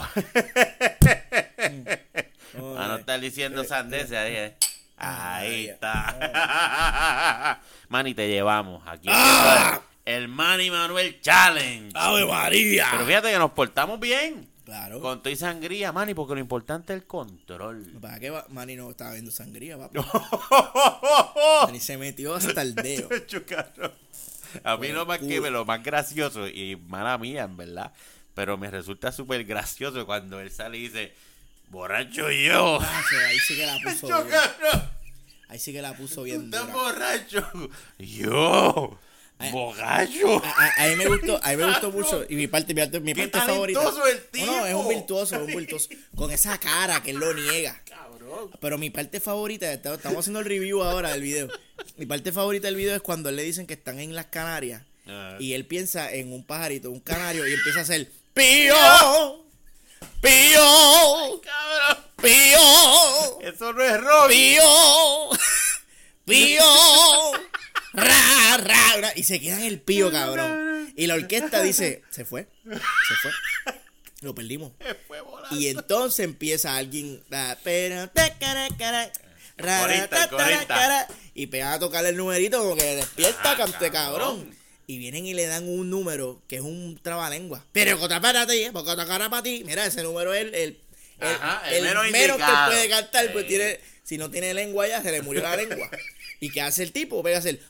Oh, para no eh. estar diciendo Eh, sandeces. ahí, eh. Ahí ya. está. Manny, te llevamos. Aquí ¡Ah! el Manny Manuel Challenge. ¡Ave María! Pero fíjate que nos portamos bien. Claro. Con todo y sangría, Manny, porque lo importante es el control. ¿Para qué va? Manny no estaba viendo sangría, papá? Manny se metió hasta el dedo. Chucaron. A mí Pues, lo más que culo. lo más gracioso, y mala mía, en verdad, pero me resulta súper gracioso cuando él sale y dice, borracho yo. Ah, sí, ahí sí que la puso bien. Chucaron. Ahí sí que la puso Tú bien estás dura. borracho. Yo. Ay, Borracho. A, a- a mí me gustó, a mí me gustó mucho. Y mi parte, mi parte, mi Qué parte favorita. talentoso el tipo. No, no, es un virtuoso, es un virtuoso. Con esa cara que él lo niega. Cabrón. Pero mi parte favorita, está- estamos haciendo el review ahora del video. Mi parte favorita del video es cuando él le dicen que están en las Canarias. Ajá. Y él piensa en un pajarito, un canario, y empieza a hacer ¡Pío! ¡Pío! Cabrón. ¡Pío! Eso no es Robin. ¡Pío! ¡Pío! ¡Ra, ra! ra. Y se queda en el pío, cabrón. Y la orquesta dice, se fue, se fue. Lo perdimos. Se fue volando. Y entonces empieza alguien, ah, pero, ta, cara, cara, ra, ra, Corista, ta, ta, corista. cara, y pegan a tocarle el numerito como que despierta, Ah, cante cabrón. cabrón. Y vienen y le dan un número que es un trabalengua. Pero cota para ti, porque cara para ti. Mira, ese número es el, el, el, Ajá, el el menos menos que él indicado. puede cantar, pues Sí. tiene, si no tiene lengua ya, se le murió la lengua. ¿Y qué hace el tipo? Pega a hacer.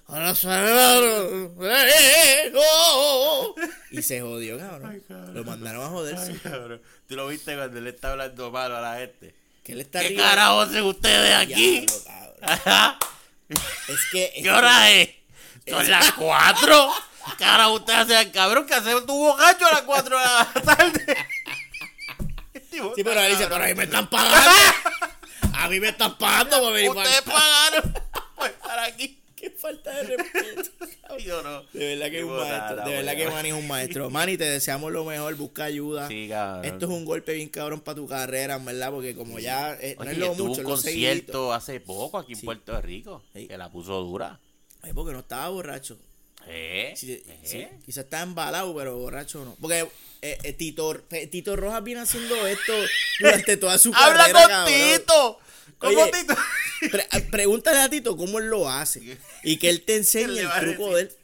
Y se jodió, cabrón. Ay, cabrón. Lo mandaron a joderse. Ay, cabrón. ¿Tú lo viste cuando le está hablando malo a la gente? Que él está ¿Qué arriba. carajo hacen ustedes aquí? Diablo, cabrón. Ajá. Es que. es ¿Qué hora es? ¿Son es- las cuatro? ¿Qué carajo ustedes hacen, cabrón? ¿Qué hacen tu bocacho a las cuatro de la tarde? que- Sí, pero él dice, pero a mí me están pagando. A mí me están pagando por venir para Ustedes acá. pagaron por estar aquí. Qué falta de respeto. Yo no. De verdad que es un Qué maestro. botada, De verdad que weón. Manny es un maestro. Manny, te deseamos lo mejor. Busca ayuda. Sí, cabrón. Esto es un golpe bien cabrón para tu carrera, en verdad, porque como ya eh, no Oye, es lo tuvo mucho, un es lo seguidito. concierto hace poco aquí en Sí. Puerto Rico. Sí. Que la puso dura. Ay, porque no estaba borracho. ¿Eh? Sí, ¿Eh? sí, quizás estaba embalado, pero borracho no. Porque eh, eh, Tito, eh, Tito Rojas viene haciendo esto durante toda su ¡Habla carrera, con cabrón. Tito! ¿Cómo Oye, Tito? Pre- eh, pregúntale a Tito cómo él lo hace y que él te enseñe el truco de él.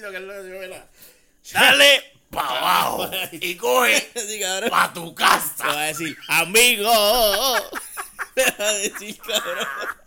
Dale para abajo y coge Sí, cabrón. para tu Te va casa. a decir, amigo. Te va a decir, cabrón.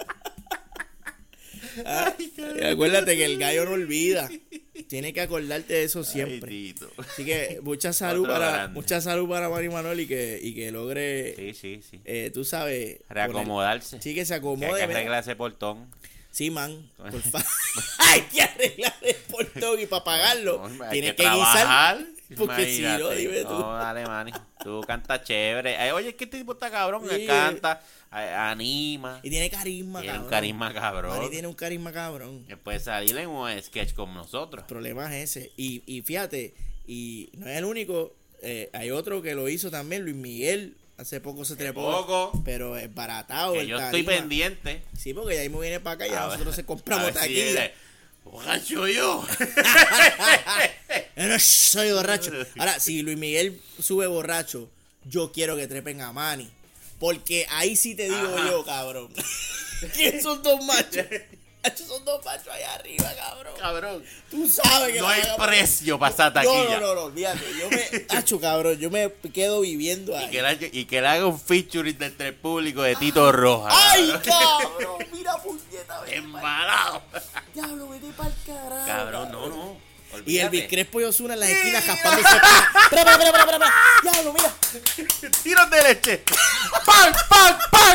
Ah, y acuérdate que el gallo no olvida. Tiene que acordarte de eso siempre. Ay, Tito. Así que mucha salud Otro para grande. mucha salud para Manny Manuel y que, y que logre, Sí, sí, sí. eh, tú sabes, Reacomodarse. poner- sí, que se Que hay acomode. que mira. arreglar ese portón. Sí, man. Por fa- Hay que arreglar el portón y para pagarlo No, hay tienes que que, guisar. trabajar. Porque si no, Imagínate. dime tú. No, dale, Manny. Tú cantas chévere. Ay, oye, ¿qué tipo está cabrón? Sí. Que canta, a- anima. Y tiene carisma, Tiene cabrón. un carisma cabrón. Manny tiene un carisma cabrón. Que puede salir en un sketch con nosotros. El problema es ese. Y, y fíjate, y no es el único. eh, hay otro que lo hizo también, Luis Miguel. Hace poco se trepó. Poco. Pero es baratado. Que el yo estoy tarima. pendiente. Sí, porque ya mismo viene para acá y ya A nosotros ver, se a compramos ver si taquilla. eres borracho yo. Yo no soy borracho. Ahora, si Luis Miguel sube borracho, yo quiero que trepen a Manny. Porque ahí sí te digo Ajá. yo, cabrón. Que son dos machos. Son dos machos allá arriba, cabrón. Cabrón. Tú sabes que No la hay van a- precio para esa No, taquilla. no, no, no, olvídate. Yo me. Hacho, cabrón. Yo me quedo viviendo ahí. Y que, le, y que le haga un featuring de entre el público de Tito Rojas. ¡Ay, cabrón! Mira, puñeta, vete pa'l- Embalado. Diablo, vete pa'l carajo. Cabrón, no, no. Y el Olvídate. Biscrespo y Ozuna en las esquinas jaspándose. Espera, espera, espera, espera, espera. Diablo, mira. Tiros de leche. ¡Pam, pam, pam!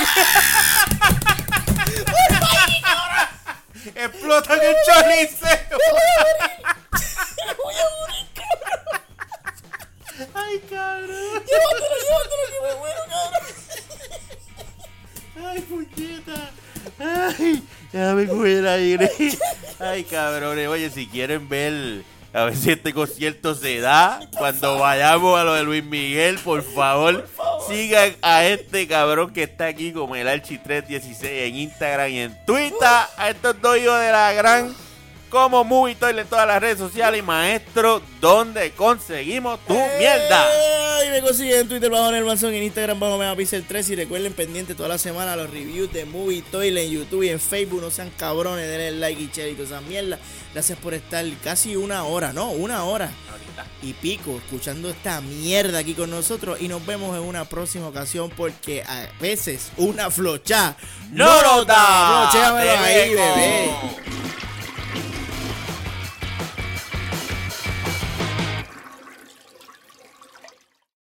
Explotan el choriceo. Voy a morir, cabrón. Ay, cabrón. Llévatelo, llévatelo, que me muero, cabrón. Ay, puñeta. Ay, déjame coger aire. Ay, cabrones. Oye, si quieren ver a ver si este concierto se da, cuando vayamos a lo de Luis Miguel, por favor, sigan a este cabrón que está aquí como el Archi tres dieciséis en Instagram y en Twitter. A estos dos hijos de la gran, como Movie Toilet en todas las redes sociales. Y maestro, ¿dónde conseguimos tu mierda? Y me consiguen en Twitter bajo Nelmanson, en Instagram bajo Megapixel tres. Y recuerden pendiente toda la semana los reviews de Movie Toilet en YouTube y en Facebook. No sean cabrones, denle like y share y toda esa mierda. Gracias por estar casi una hora, no, una hora y pico escuchando esta mierda aquí con nosotros. Y nos vemos en una próxima ocasión porque a veces una flocha ¡No nos da! Flochéamelo ¡Te ahí, vengo! bebé.